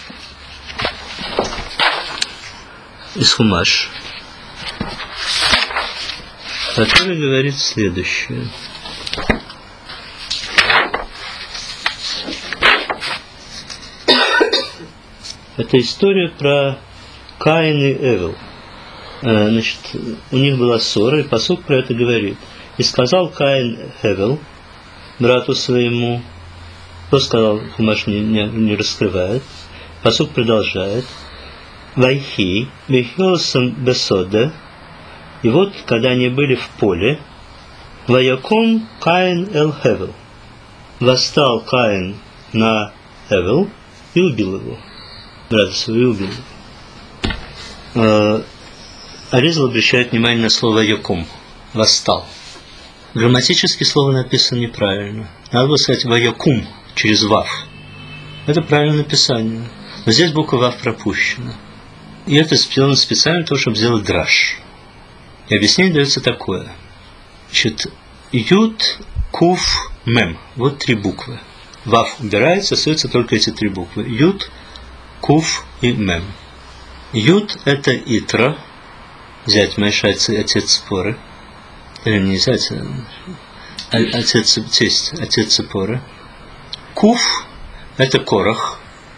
из Хумаш, который говорит следующее. Это история про Каин и Эвел. Значит, у них была ссора, и пасук про это говорит. И сказал Каин Эвел, брату своему, кто сказал, Хумаш не, не, не раскрывает. Пасук продолжает. Вайхи, бехиосам бесоде. И вот, когда они были в поле, Ваяком Каин эл Эвел. Восстал Каин на Эвел и убил его. Брата своего убил его. Аризал обращает внимание на слово «яком» – «восстал». Грамматически слово написано неправильно. Надо было сказать «ваякум» через «вав». Это правильное написание. Но здесь буква «вав» пропущена. И это сделано специально для того, чтобы сделать драж. И объяснение дается такое. Значит, Ют, Куф, Мем. Вот три буквы. «Вав» убирается, остаются только эти три буквы. Ют, Куф и Мем. Ют – это Итра, зять Моше, отец Ципоры. Или не зять, а отец, тесть, отец Ципоры. Куф – это Корах.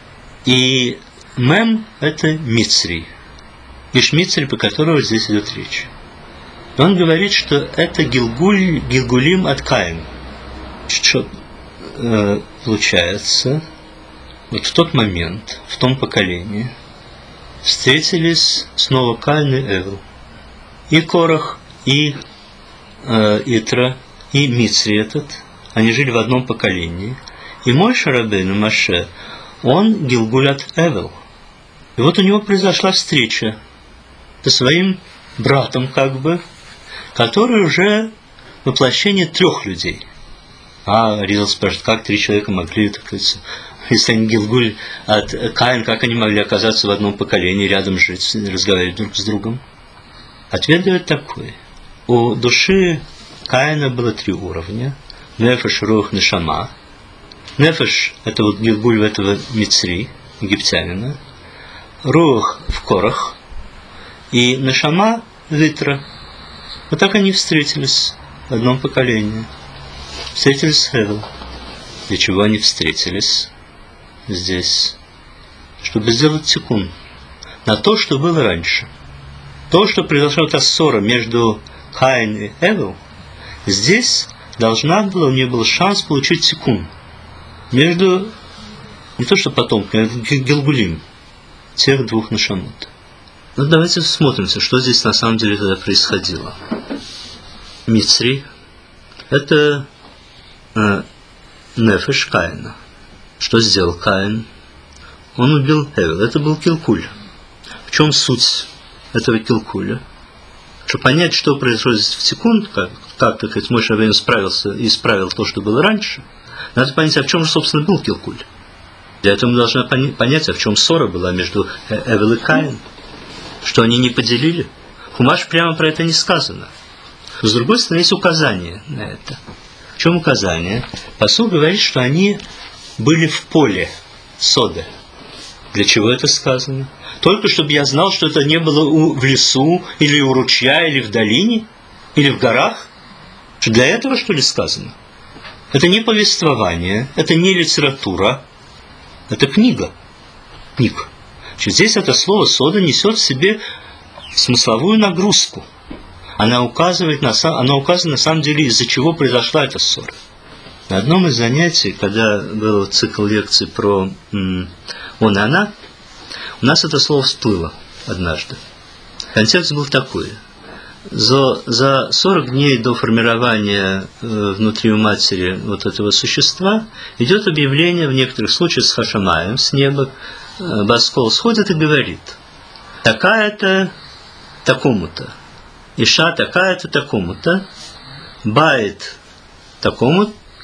И Мем – это Мицрий. Лишь Мицрий, по которому здесь идет речь. Он говорит, что это Гилгуль, Гилгулим от Каина. Что э, получается, вот в тот момент, в том поколении, встретились снова Каин и Эвел. И Корах, и э, Итра, и Мицрий этот. Они жили в одном поколении. И Моше Рабейну Моше, он Гилгуль от Эвел. И вот у него произошла встреча со своим братом, как бы, который уже воплощение трех людей. А Аризал спрашивает, как три человека могли, так сказать, если они Гилгуль от Каин, как они могли оказаться в одном поколении, рядом жить, разговаривать друг с другом? Ответ дает такой. У души Каина было три уровня. Нефеш, Рух, Нешама. Нефеш – это вот Гилгуль в этого Мицри, египтянина. Рух в Корах. И Нешама – Витра. Вот так они встретились в одном поколении. Встретились с Эвел. Для чего они встретились здесь? Чтобы сделать тикун на то, что было раньше. То, что произошла эта ссора между Каин и Эвел, здесь должна была, у нее был шанс получить тикун между, не то что потомками, а Гилгулим, тех двух нашамот. Ну, давайте смотримся, что здесь на самом деле тогда происходило. Мицри – это э, Нефеш Каина. Что сделал Каин? Он убил Эвел. Это был килкуль. В чем суть этого килкуля? Чтобы понять, что произошло здесь в секунд, как, как так сказать, Моше Рабейну справился и исправил то, что было раньше, надо понять, а в чем же, собственно, был килкуль. Для этого мы должны понять, а в чем ссора была между Эвел и Каин. Что они не поделили. Хумаш прямо про это не сказано. С другой стороны, есть указание на это. В чем указание? Пасук говорит, что они были в поле соды. Для чего это сказано? Только чтобы я знал, что это не было у, в лесу, или у ручья, или в долине, или в горах. Что для этого, что ли, сказано? Это не повествование, это не литература, это книга. Книга. Значит, здесь это слово «сода» несет в себе смысловую нагрузку. Она указывает на, она указывает на самом деле, из-за чего произошла эта ссора. На одном из занятий, когда был цикл лекций про м, «он» и «она», у нас это слово всплыло однажды. Контекст был такой. За, за сорок дней до формирования э, внутри у матери вот этого существа идет объявление, в некоторых случаях с Хашамаем, с неба, э, Баскол сходит и говорит: такая-то такому-то, Иша такая-то такому-то, Байт такому,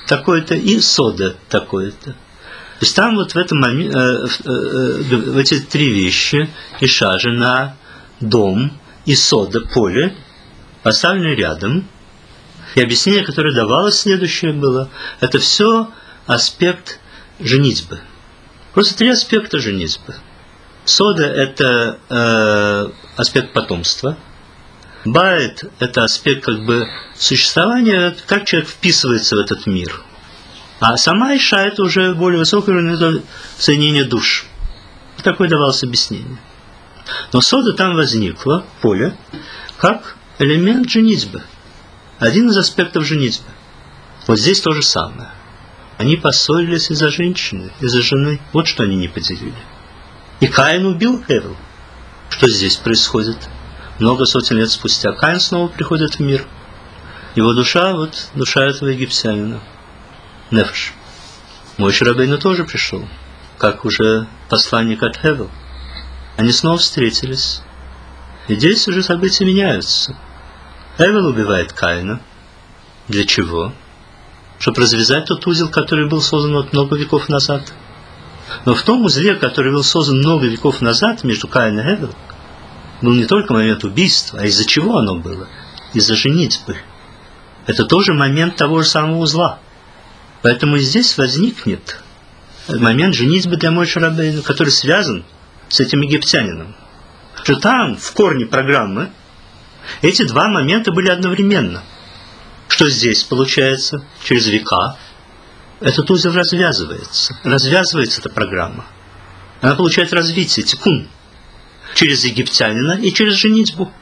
такой-то и сода такой-то. То есть там вот в этом моменте, э, э, э, в эти три вещи, иша, жена, дом и сода, поле, поставлены рядом. И объяснение, которое давалось, следующее было, это все аспект женитьбы. Просто три аспекта женитьбы. Сода – это э, аспект потомства. Байт – это аспект как бы существования, как человек вписывается в этот мир. А сама иша – это уже более высокий уровень соединения душ. Такое давалось объяснение. Но сода там возникла, поле, как элемент женитьбы. Один из аспектов женитьбы. Вот здесь то же самое. Они поссорились из-за женщины, из-за жены. Вот что они не поделили. И Каин убил Хевел. Что здесь происходит? Много сотен лет спустя Каин снова приходит в мир. Его душа, вот душа этого египтянина. Нефеш. Моше Рабейну тоже пришел, как уже посланник от Хевел. Они снова встретились. И здесь уже события меняются. Хевел убивает Каина. Для чего? Чтобы развязать тот узел, который был создан вот много веков назад. Но в том узле, который был создан много веков назад между Каином и Хевел, был не только момент убийства, а из-за чего оно было? Из-за женитьбы. Это тоже момент того же самого узла. Поэтому и здесь возникнет момент женитьбы для Моше Рабейну, который связан с этим египтянином. Что там, в корне программы, эти два момента были одновременно. Что здесь получается? Через века этот узел развязывается. Развязывается эта программа. Она получает развитие, тикун. Через египтянина и через женитьбу.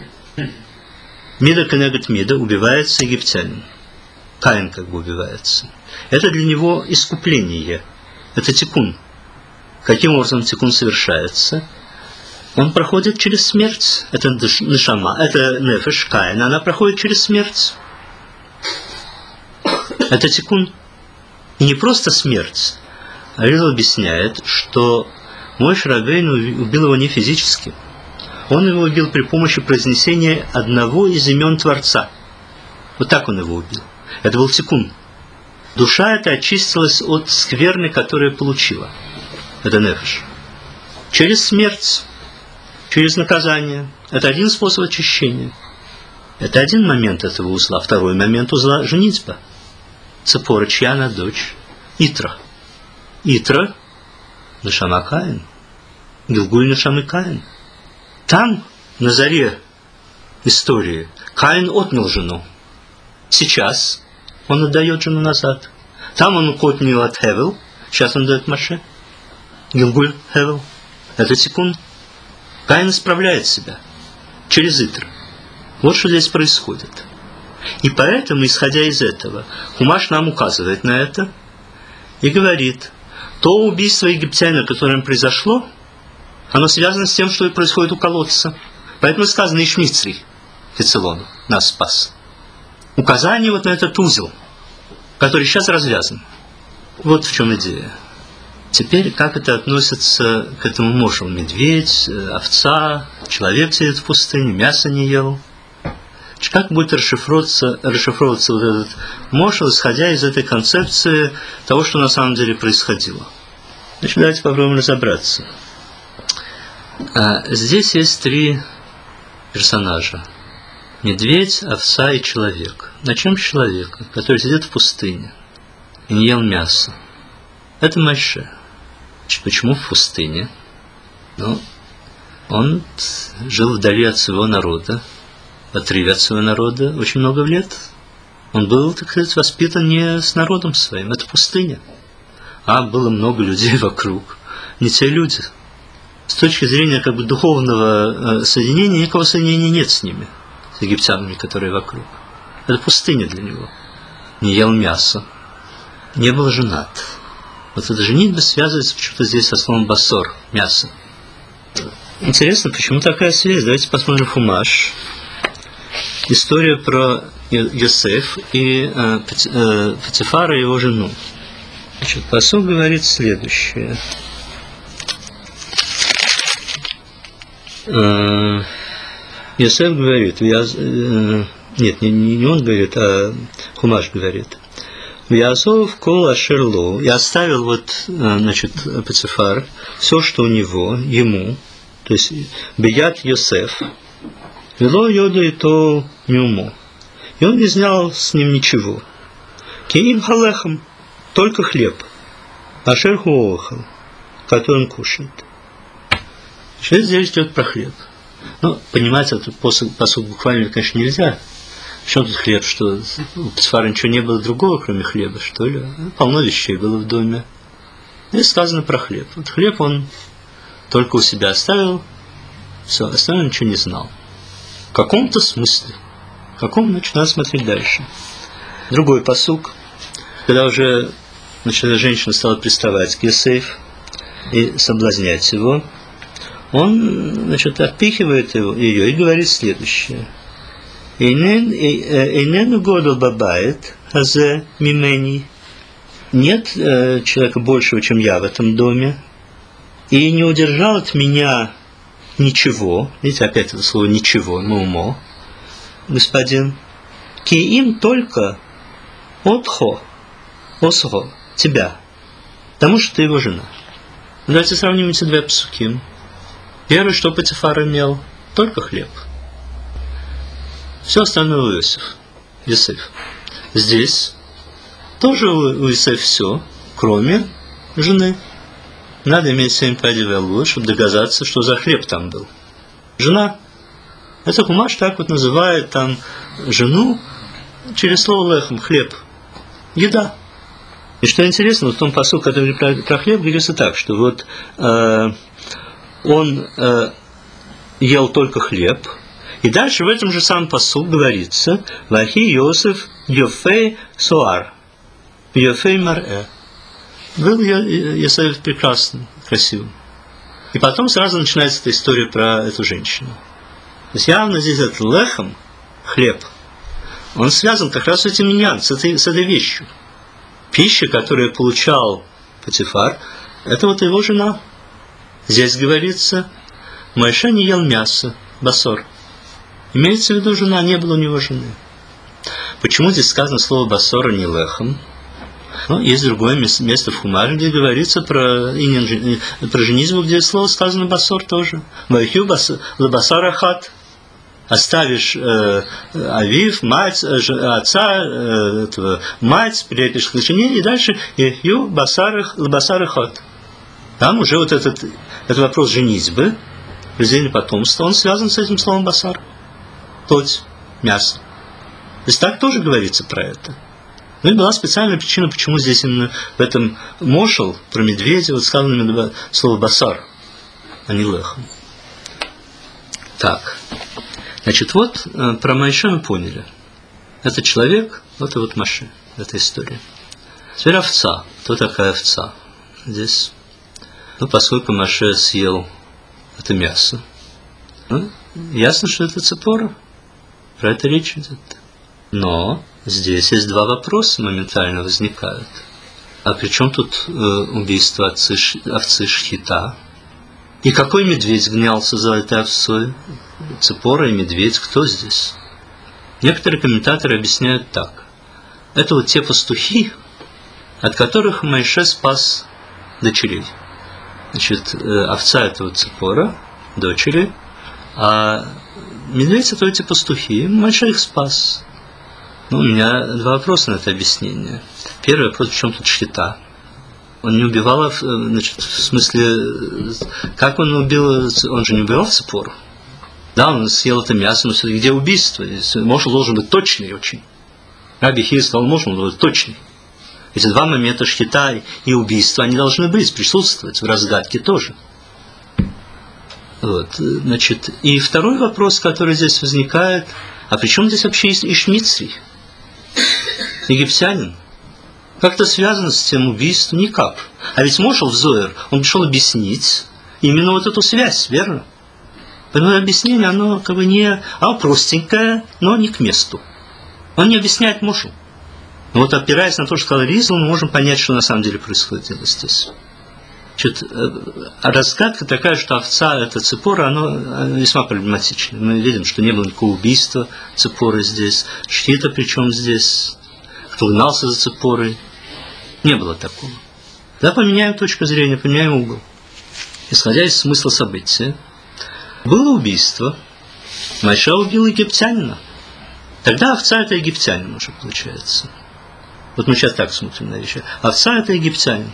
Мида кенегет мида, убивается египтянин. Каин как бы убивается. Это для него искупление. Это тикун. Каким образом тикун совершается? Он проходит через смерть. Это нешама, это нефеш, Каин. Она проходит через смерть. Это тикун. И не просто смерть. Аризал объясняет, что Моше Рабейну убил его не физически. Он его убил при помощи произнесения одного из имен Творца. Вот так он его убил. Это был тикун. Душа эта очистилась от скверны, которую получила. Это нефеш. Через смерть, через наказание. Это один способ очищения. Это один момент этого узла. Второй момент узла – женитьба. Цепора, чья она дочь? Итра. Итра – нешама Каин. Гилгуль нешамы Каин. Там, на заре истории, Каин отнял жену. Сейчас он отдает жену назад. Там он отнял от Хевел, сейчас он дает Моше. Гилгуль Хевел. Это тикун. Каин исправляет себя через Итр. Вот что здесь происходит. И поэтому, исходя из этого, Хумаш нам указывает на это и говорит, то убийство египтянина, которое произошло, оно связано с тем, что и происходит у колодца. Поэтому сказано Ишмицри Кецелону нас спас. Указание вот на этот узел, который сейчас развязан. Вот в чем идея. Теперь, как это относится к этому мошел? Медведь, овца, человек сидит в пустыне, мясо не ел. Как будет расшифровываться, расшифровываться вот этот мошел, исходя из этой концепции того, что на самом деле происходило? Значит, давайте попробуем разобраться. А, здесь есть три персонажа. Медведь, овца и человек. Начнем с человека, который сидит в пустыне и не ел мясо. Это Моше. Почему в пустыне? Ну, он жил вдали от своего народа, в отрыве от своего народа очень много лет. Он был, так сказать, воспитан не с народом своим, это пустыня. А было много людей вокруг. Не те люди. С точки зрения как бы духовного соединения, никакого соединения нет с ними, с египтянами, которые вокруг. Это пустыня для него. Не ел мясо. Не был женат. Вот эта женитьба связывается почему-то здесь со словом басор, мясо. Интересно, почему такая связь? Давайте посмотрим Хумаш. История про Йосеф и э, Патифара и его жену. Значит, пасук говорит следующее. Э, Йосеф говорит, я, э, нет, не, не он говорит, а Хумаш говорит. Вязов кол ашерло, и оставил вот, значит, Пацифар все, что у него, ему, то есть Бият Йосеф, вело йода и то нюмо. И он не взял с ним ничего. Киим халехам, только хлеб, ашер хуохал, который он кушает. Сейчас здесь идет про хлеб. Ну, понимать этот посуд буквально, конечно, нельзя. В чем тут хлеб? Что у Пацифара ничего не было другого, кроме хлеба, что ли? Полно вещей было в доме. Здесь сказано про хлеб. Вот хлеб он только у себя оставил, все, остальное ничего не знал. В каком-то смысле. В каком, значит, надо смотреть дальше. Другой пасук, когда уже, значит, женщина стала приставать к Йосефу и соблазнять его, он, значит, отпихивает его, ее и говорит следующее. «Эйнену годл бабает, азе мимени». Нет э, человека большего, чем я в этом доме, и не удержал от меня ничего, видите, опять это слово «ничего», «мумо», господин, ки им только отхо, осхо, тебя, потому что ты его жена. Давайте сравним эти две псуки. Первое, что Патифар имел, только хлеб. Все остальное у Иосиф, Йосеф. Здесь тоже у Йосефа все, кроме жены. Надо иметь семь падей во лбу, чтобы доказаться, что за хлеб там был. Жена. Это Хумаш так вот называет там жену через слово лехом, хлеб. Еда. И что интересно, в том посуке, который про, про хлеб, говорится так, что вот э, он э, ел только хлеб, и дальше в этом же самом посуке говорится «Вахи Йосеф Йофей Суар, Йофей Марэ». Был Йосеф прекрасным, красивым. И потом сразу начинается эта история про эту женщину. То есть явно здесь этот лехом, хлеб, он связан как раз с этим миньян, с этой, с этой вещью. Пища, которую получал Патифар, это вот его жена. Здесь говорится, Моше не ел мясо, басор. Имеется в виду жена, не было у него жены. Почему здесь сказано слово басор, а не лехом? Ну, есть другое место в Хумаре, где говорится про, про женитьбу, где слово сказано басор тоже. Вайхю басар ахат. Оставишь э, авив, мать, э, отца, э, этого, мать, приедешь к жене, и дальше ю басарах, басарахот. Там уже вот этот, этот вопрос женитьбы, рождения потомства, он связан с этим словом басар. Плоть, мясо. То есть так тоже говорится про это. Ну и была специальная причина, почему здесь именно в этом мошел про медведя вот сказано именно слово басар, а не лехом. Так. Значит, вот э, про Моше мы поняли. Это человек, вот и вот Моше, эта история. Теперь овца. Кто такая овца? Здесь. Ну, поскольку Моше съел это мясо, ну, ясно, что это Ципора. Про это речь идет. Но здесь есть два вопроса моментально возникают. А при чем тут э, убийство овцы, овцы Шхита? И какой медведь гнался за этой овцой? Ципора и медведь, кто здесь? Некоторые комментаторы объясняют так. Это вот те пастухи, от которых Моше спас дочерей. Значит, овца это вот Ципора, дочери, а медведь это эти пастухи, Моше их спас. Ну, у меня два вопроса на это объяснение. Первый вопрос, в чем тут Шхита? Он не убивал, значит, в смысле, как он убил, он же не убивал Ципору. Да, он съел это мясо, но все-таки где убийство? Мошел должен быть точный очень. Раби Хия сказал, мошел должен быть точный. Эти два момента Шхита и убийства, они должны быть, присутствовать в разгадке тоже. Вот, значит, и второй вопрос, который здесь возникает, а при чем здесь вообще Ишмицрий? Египтянин? Как-то связано с тем убийством? Никак. А ведь Мошел в Зоэр, он пришел объяснить именно вот эту связь, верно? Поэтому объяснение, оно как бы не, а простенькое, но не к месту. Он не объясняет Мошел. Но вот опираясь на то, что сказал Ризл, мы можем понять, что на самом деле происходит здесь. Значит, разгадка такая, что овца это Ципора, она весьма проблематична. Мы видим, что не было никакого убийства Ципоры здесь. Шхита причем здесь. кто гнался за Ципорой. Не было такого. Да, поменяем точку зрения, поменяем угол. Исходя из смысла события, было убийство. Моше убил египтянина. Тогда овца – это египтянин уже получается. Вот мы сейчас так смотрим на вещи. Овца – это египтянин.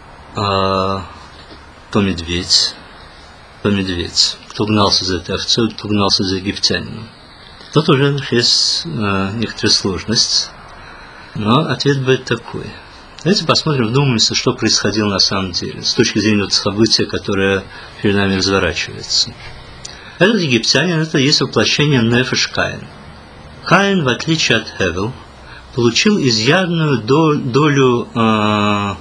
А то медведь, то медведь. Кто гнался за этой овцой, кто гнался за египтянином. Тут уже есть э, некоторая сложность. Но ответ будет такой. Давайте посмотрим, вдумаемся, что происходило на самом деле, с точки зрения вот события, которое перед нами разворачивается. Этот египтянин – это есть воплощение Нефеш Каин. Каин, в отличие от Хевел, получил изъядную долю э,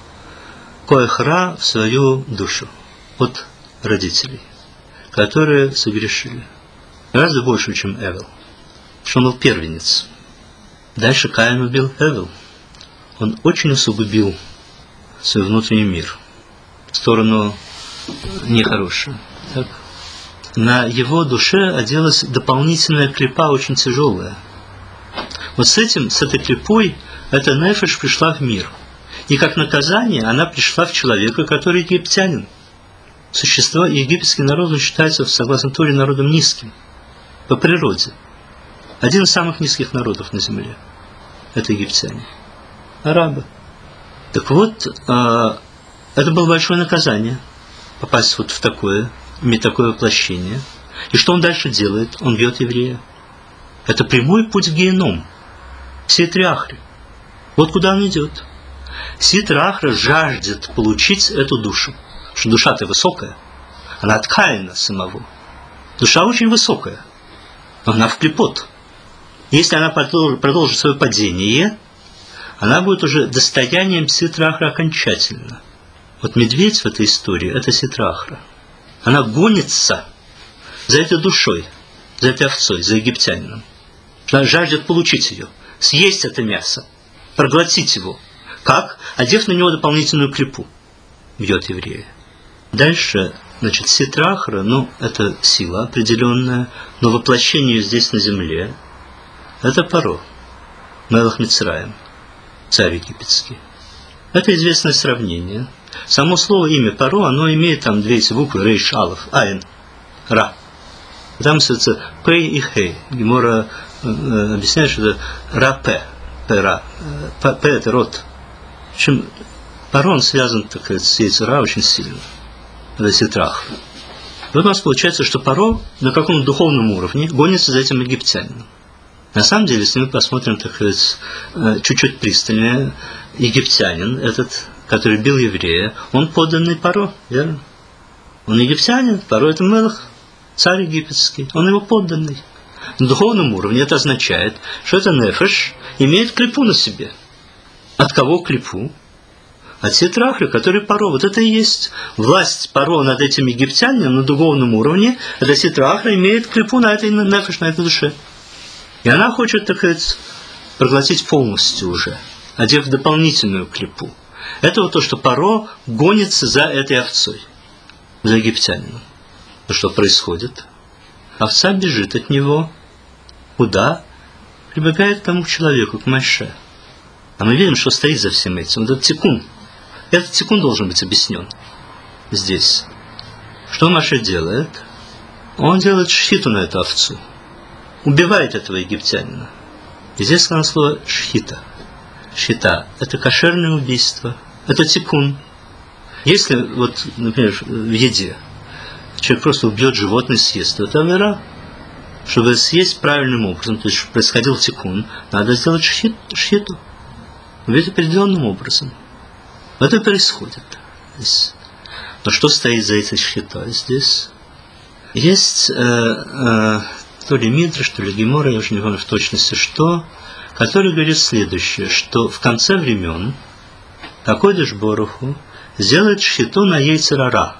коэх-ра в свою душу от родителей, которые согрешили. Гораздо больше, чем Эвел. Потому что он был первенец. Дальше Каин убил Эвел. Он очень усугубил свой внутренний мир в сторону нехорошую. Так? На его душе оделась дополнительная клипа, очень тяжелая. Вот с этим, с этой клипой, эта нефеш пришла в мир. И как наказание она пришла в человека, который египтянин. Существо, египетский народ считается, согласно Торе, народом низким. По природе. Один из самых низких народов на земле. Это египтяне. Арабы. Так вот, это было большое наказание. Попасть вот в такое, иметь такое воплощение. И что он дальше делает? Он бьет еврея. Это прямой путь в геном. Ситра Ахра. Вот куда он идет. Ситра Ахра жаждет получить эту душу. Потому что душа-то высокая. Она от Каина самого. Душа очень высокая. Но она в клепот. Если она продолжит свое падение, она будет уже достоянием Ситра Ахра окончательно. Вот медведь в этой истории – это Ситра Ахра. Она гонится за этой душой, за этой овцой, за египтянином. Она жаждет получить ее, съесть это мясо, проглотить его. Как? Одев на него дополнительную клипу. Бьет еврея. Дальше, значит, Ситра Ахра, ну, это сила определенная, но воплощение ее здесь на земле – это Паро, Мелах Мицраим, царь египетский. Это известное сравнение. Само слово имя Паро, оно имеет там две эти буквы, Рейш, Алеф, Айн, Ра. Там это П и Хей. Гемора э, объясняет, что это Ра-П, П-Ра. П – это род. В общем, Паро, он связан, так сказать, с Ейцера очень сильно. Это Ситра Ахра. Вот у нас получается, что Паро на каком духовном уровне гонится за этим египтянином. На самом деле, если мы посмотрим, так сказать, чуть-чуть пристальнее, египтянин, этот, который бил еврея, он подданный Паро, верно? Он египтянин, Паро – это Мелах, царь египетский, он его подданный. На духовном уровне это означает, что это нефеш имеет клипу на себе. От кого клипу? От Ситра Ахра, который Паро. Вот это и есть власть Паро над этим египтянином на духовном уровне. Это Ситра Ахра имеет клипу на этой нефеш, на этой душе. И она хочет, так сказать, проглотить полностью уже, одев дополнительную клипу. Это вот то, что Паро гонится за этой овцой, за египтянином. Ну что происходит? Овца бежит от него. Куда? Прибегает к тому человеку, к Моше. А мы видим, что стоит за всем этим. Вот этот тикун. Этот тикун должен быть объяснен здесь. Что Моше делает? Он делает шхиту на эту овцу. Убивает этого египтянина. И здесь сказано слово шхита. Шхита – это кошерное убийство. Это тикун. Если, вот, например, в еде человек просто убьет животное, съест, то это авера. Чтобы съесть правильным образом, то есть чтобы происходил тикун, надо сделать шхит, шхиту. Убить определенным образом. Это происходит здесь. Но что стоит за этой шхитой здесь? Есть э, э, то ли Мидраш, то ли Гемора, я уже не помню в точности что, который говорит следующее, что в конце времен Акодеш Боруху сделает шхиту на Йецер Ара.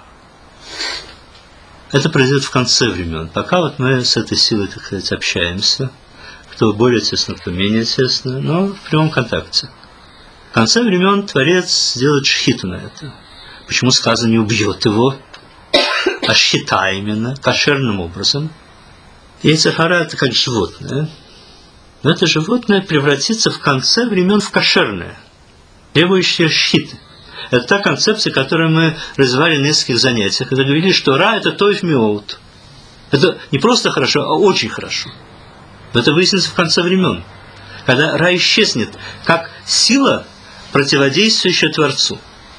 Это произойдет в конце времен. Пока вот мы с этой силой, так сказать, общаемся, кто более тесно, кто менее тесно, но в прямом контакте. В конце времен Творец сделает шхиту на это. Почему сказано не убьет его, а шхита именно, кошерным образом. Йецер Ара – это как животное. Но это животное превратится в конце времен в кошерное, требующее шхиты. Это та концепция, которую мы развивали на нескольких занятиях, когда говорили, что ра – это тойф миоут. Это не просто хорошо, а очень хорошо. Но это выяснится в конце времен, когда ра исчезнет как сила, противодействующая Творцу.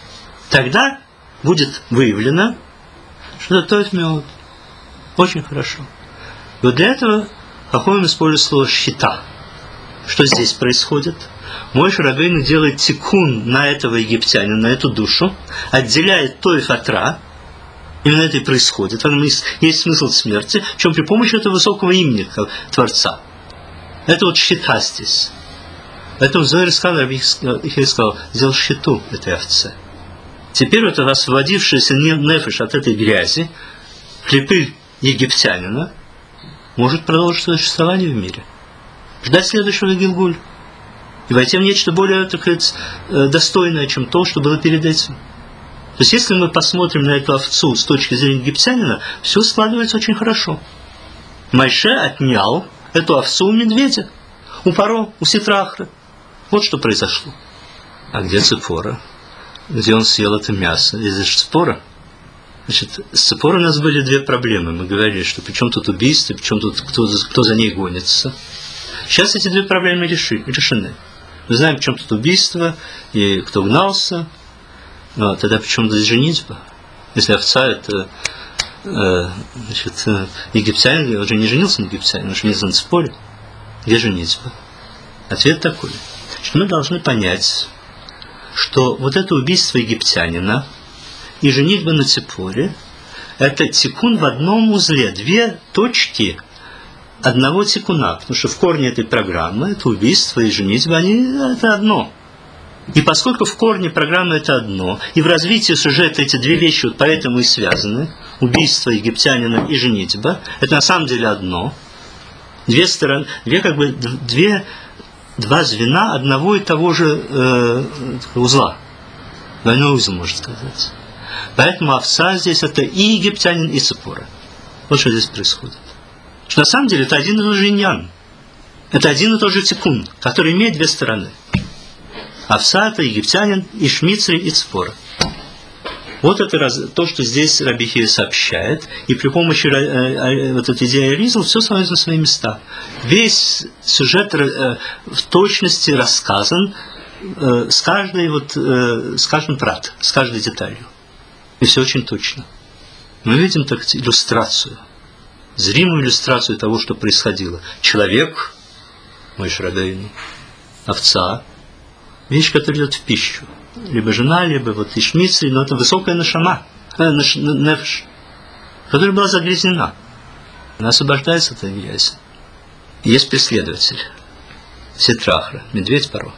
Тогда будет выявлено, что это тойф миоут. Очень хорошо. И вот для этого Хахомим использует слово «щита». Что здесь происходит? Моше Рабейну делает тикун на этого египтянина, на эту душу, отделяет тойф от ра. Именно это и происходит. В этом есть, есть смысл смерти, в чем при помощи этого высокого имени Творца. Это вот щита здесь. Поэтому Зоэр сказал, Раби Ихай сказал, сделал щиту этой овце. Теперь вот освободившийся нефеш от этой грязи, клипы египтянина, может продолжить свое существование в мире. Ждать следующего Гилгуль. И войти в нечто более, так сказать, достойное, чем то, что было перед этим. То есть, если мы посмотрим на эту овцу с точки зрения египтянина, все складывается очень хорошо. Моше отнял эту овцу у медведя, у Паро, у Ситрахры. Вот что произошло. А где Ципора? Где он съел это мясо? Здесь же Ципора. Значит, с Ципорой у нас были две проблемы. Мы говорили, что при чем тут убийство, при чем тут кто, кто за ней гонится. Сейчас эти две проблемы реши, решены. Мы знаем, при чем тут убийство и кто гнался. Но тогда при чем здесь женитьба? Если овца это э, значит, э, египтянин, он же не женился на египтянине, он женился на Ципоре. Где женитьба? Ответ такой. Значит, мы должны понять, что вот это убийство египтянина и женитьба на Ципоре – это тикун в одном узле, две точки одного тикуна, потому что в корне этой программы это убийство и женитьба, они это одно. И поскольку в корне программы это одно, и в развитии сюжета эти две вещи вот поэтому и связаны, убийство египтянина и женитьба, это на самом деле одно, две стороны, две как бы две, два звена одного и того же э, узла, двойной узел, можно сказать. Поэтому овца здесь это и египтянин, и Ципора. Вот что здесь происходит. Что на самом деле это один и тот же иньян. Это один и тот же тикун, который имеет две стороны. Овца это египтянин, и Шмицри, и Ципора. Вот это раз, то, что здесь Раби Хия сообщает. И при помощи э, э, вот этой идеи Ризл все становится на свои места. Весь сюжет э, в точности рассказан э, с каждой вот, э, с каждым прат, с каждой деталью. И все очень точно. Мы видим так иллюстрацию, зримую иллюстрацию того, что происходило. Человек, Моше Рабейну, овца, вещь, которая идет в пищу. Либо жена, либо вот ишмицри, но это высокая нашама, э, наш, нефш, которая была загрязнена. Она освобождается от этой грязи. Есть преследователь. Ситрахра, медведь Паро.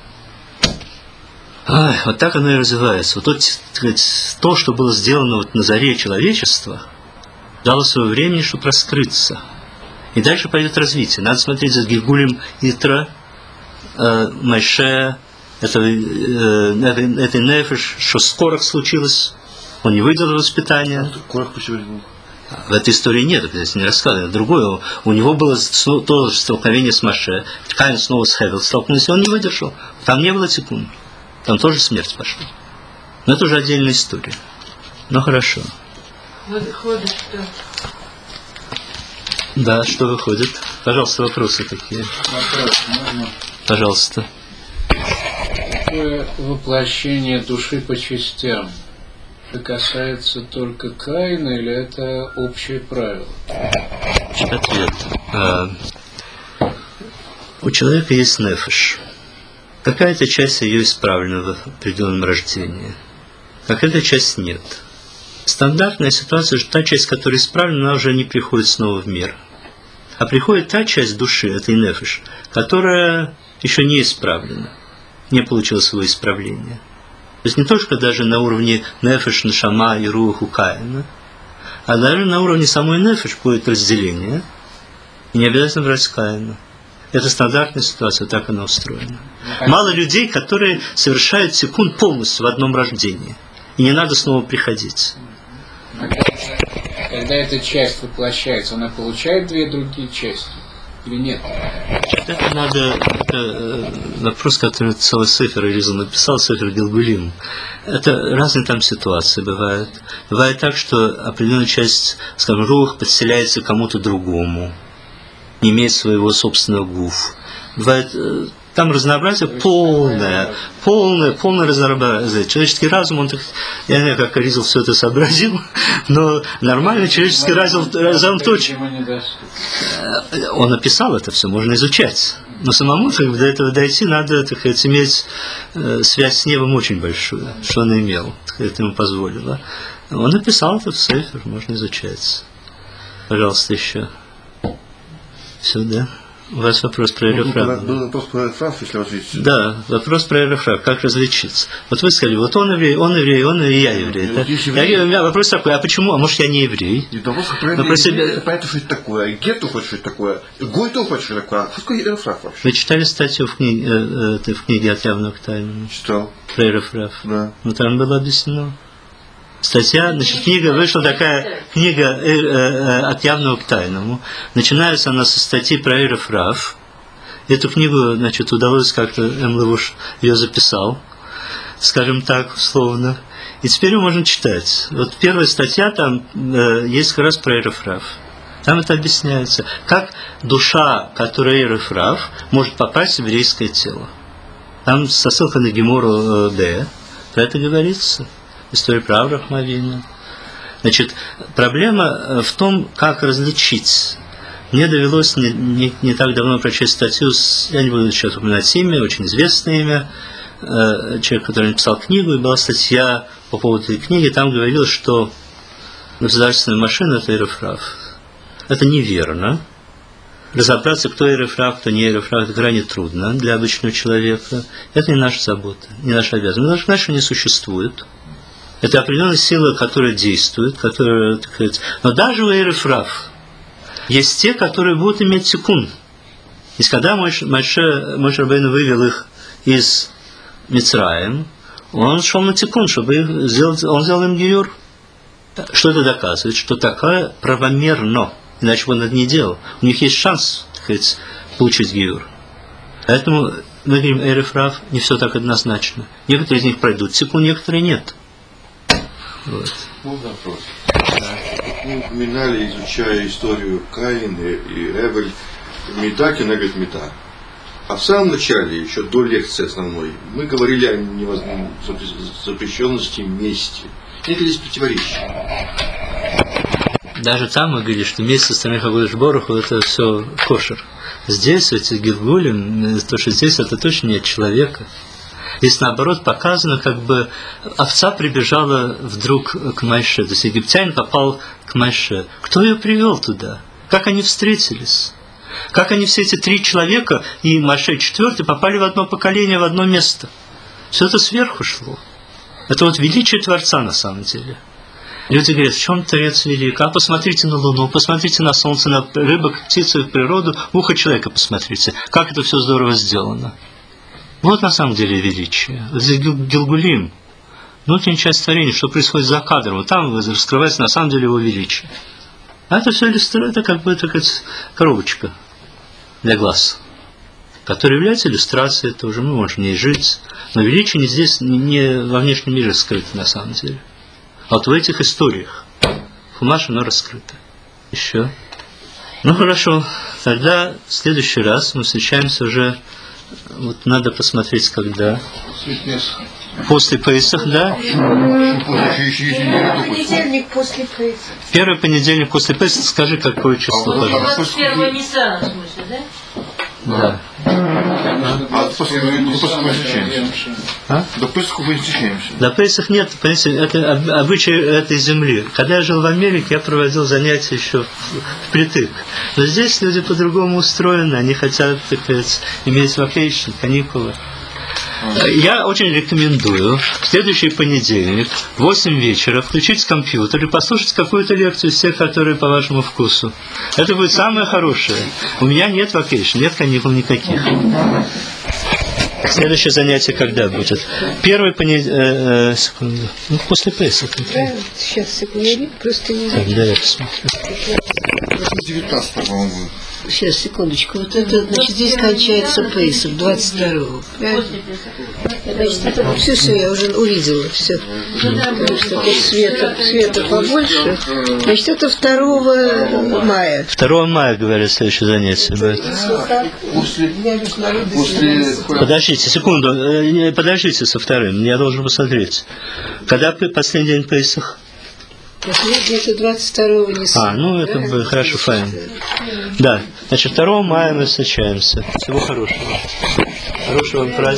Ай, вот так оно и развивается. Вот то, сказать, то, что было сделано вот на заре человечества, дало свое время, чтобы раскрыться. И дальше пойдет развитие. Надо смотреть за Гильгулем Итра, э, Моше, это, э, это, это нефеш, что с Корах случилось. Он не выдержал воспитания. Корах почему? В этой истории нет, здесь не рассказывают. Другое, у него было тоже столкновение с Моше. Каин снова с Хевел столкнулся, он не выдержал. Там не было тикуна. Там тоже смерть пошла. Но это уже отдельная история. Ну хорошо. Выходит, что... Да, что выходит? Пожалуйста, вопросы какие. Вопрос можно? Пожалуйста. Такое воплощение души по частям. Это касается только Каина или это общее правило? Ответ. А, у человека есть нефеш. Какая-то часть ее исправлена в определенном рождении. Какая-то часть нет. Стандартная ситуация, что та часть, которая исправлена, она уже не приходит снова в мир. А приходит та часть души, этой нефеш, которая еще не исправлена, не получила своего исправления. То есть не только даже на уровне нефеш, нашама и руах у Каина, а даже на уровне самой нефеш будет разделение. И не обязательно брать Каина. Это стандартная ситуация, так она устроена. Мало людей, которые совершают тикун полностью в одном рождении. И не надо снова приходить. Когда, когда эта часть воплощается, она получает две другие части? или нет? Это надо, это э, вопрос, который целый Сефер Аризал написал, Сефер Гилгулим. Это разные там ситуации бывают. Бывает так, что определенная часть, скажем, рух подселяется кому-то другому, не имеет своего собственного гуф. Бывает, э, там разнообразие полное, полное, полное разнообразие. Человеческий разум, он, я не знаю, как Аризал все это сообразил, но нормальный человеческий разум, разум точно. Он написал это все, можно изучать. Но самому как бы, до этого дойти надо, так сказать, иметь э, связь с небом очень большую, что он имел, так сказать, ему позволило. Он написал это в Сефер, можно изучать. Пожалуйста, еще. Все, да? У вас вопрос про Эрефрав. Ну, был вопрос про Эрефрав, если у вас есть. Да, вопрос про Эрефрав. Как различиться? Вот вы сказали, вот он еврей, он еврей, он и я еврей. Да? Я, у меня вопрос такой, а почему? А может, я не еврей? И вопрос, который про себя... понятно, что это такое. Гетто хочет, что это такое. Гой тоже хочет, что это такое. Что такое Эрефрав вообще? Вы читали статью в книге, э, э, в книге «От явного к тайному»? Читал. Про Эрефрав? Да. Ну, там было объяснено. Статья, значит, книга, вышла такая книга э, э, э, «От явного к тайному». Начинается она со статьи про Эрефрав. Эту книгу, значит, удалось как-то, Эм. Левуш ее записал, скажем так, условно. И теперь ее можно читать. Вот первая статья, там э, есть как раз про Эрефрав. Там это объясняется, как душа, которая Эрефрав, может попасть в еврейское тело. Там со ссылкой на Гемору Д. Про это говорится. История про Авраама Авину. Значит, проблема в том, как различить. Мне довелось не, не, не так давно прочесть статью, с, я не буду сейчас упоминать имя, очень известное имя, э, человек, который написал книгу, и была статья по поводу этой книги, там говорилось, что государственная машина – это Эрефрав. Это неверно. Разобраться, кто Эрефрав, кто не Эрефрав, это крайне трудно для обычного человека. Это не наша забота, не наша обязанность. Мы должны знать, что они существуют. Это определенная сила, которая действует, которая, так сказать, но даже у Эрефрав есть те, которые будут иметь тикун. И когда Моше Рабейну вывел их из Мицраим, он шел на тикун, чтобы их сделать, он сделал им гиюр. Что это доказывает? Что такое правомерно. Иначе бы он это не делал. У них есть шанс, так сказать, получить гиюр. Поэтому мы говорим, Эрефрав, не все так однозначно. Некоторые из них пройдут тикун, некоторые нет. Вот. Можно вопрос? Да. Мы упоминали, изучая историю Каина и Эвель, мета, кинегет мета. А в самом начале, еще до лекции основной, мы говорили о невозможности, запрещенности мести. Нет ли здесь противоречия? Даже там мы говорили, что месть со стороны Хагодыш Боруху это все кошер. Здесь, эти Гилгулим, то, что здесь это точно нет человека. Здесь, наоборот, показано, как бы овца прибежала вдруг к Моше. То есть египтянин попал к Моше. Кто ее привел туда? Как они встретились? Как они все эти три человека и Моше четвертый попали в одно поколение, в одно место? Все это сверху шло. Это вот величие Творца на самом деле. Люди говорят, в чем Творец велик? А посмотрите на Луну, посмотрите на Солнце, на рыбок, птицу, природу, ухо человека посмотрите. Как это все здорово сделано. Вот на самом деле величие. Здесь Гилгулим, внутренняя часть творения, что происходит за кадром. Вот там раскрывается на самом деле его величие. А это все иллюстрирует, это как бы такая коробочка для глаз, которая является иллюстрацией тоже. Мы можем в ней жить. Но величие не здесь, не во внешнем мире скрыто на самом деле. А вот в этих историях Хумаш оно раскрыто. Еще. Ну хорошо, тогда в следующий раз мы встречаемся уже. Вот надо посмотреть, когда. После Песах, да? Понедельник после Песах. Первый понедельник после Песах, скажи, какое число, пожалуйста. двадцать первого Ниссана, в смысле, да? Да. А после Песаха А? До Песаха вы встречаемся. До Песах нет, понимаете, это обычай этой земли. Когда я жил в Америке, я проводил занятия еще впритык. Но здесь люди по-другому устроены, они хотят, так сказать, иметь вакейшн, каникулы. Я очень рекомендую в следующий понедельник в восемь вечера включить компьютер и послушать какую-то лекцию из тех, которые по вашему вкусу. Это будет самое хорошее. У меня нет вакейшн, нет каникул никаких. Следующее занятие когда будет? Первый понедельник... Э, э, секунду. Ну, после Песаха. Да, сейчас секунду, просто не знаю. Когда я посмотрю? девятнадцатого, по-моему, будет. Сейчас, секундочку. Вот это, значит, здесь кончается Пейсах, двадцать второго. Правильно? После Песаха. Значит, это все, все, я уже увидела. Все. Потому что тут света, света побольше. Значит, это второго мая. второго мая, говорят, следующее занятие будет. После, после Подождите, секунду, э, не, подождите со вторым, я должен посмотреть. Когда п- последний день Пейсах? Последний это двадцать второго не А, ну это бы хорошо, файн. Да, значит, второго мая мы встречаемся. Всего хорошего. Хорошего вам праздника.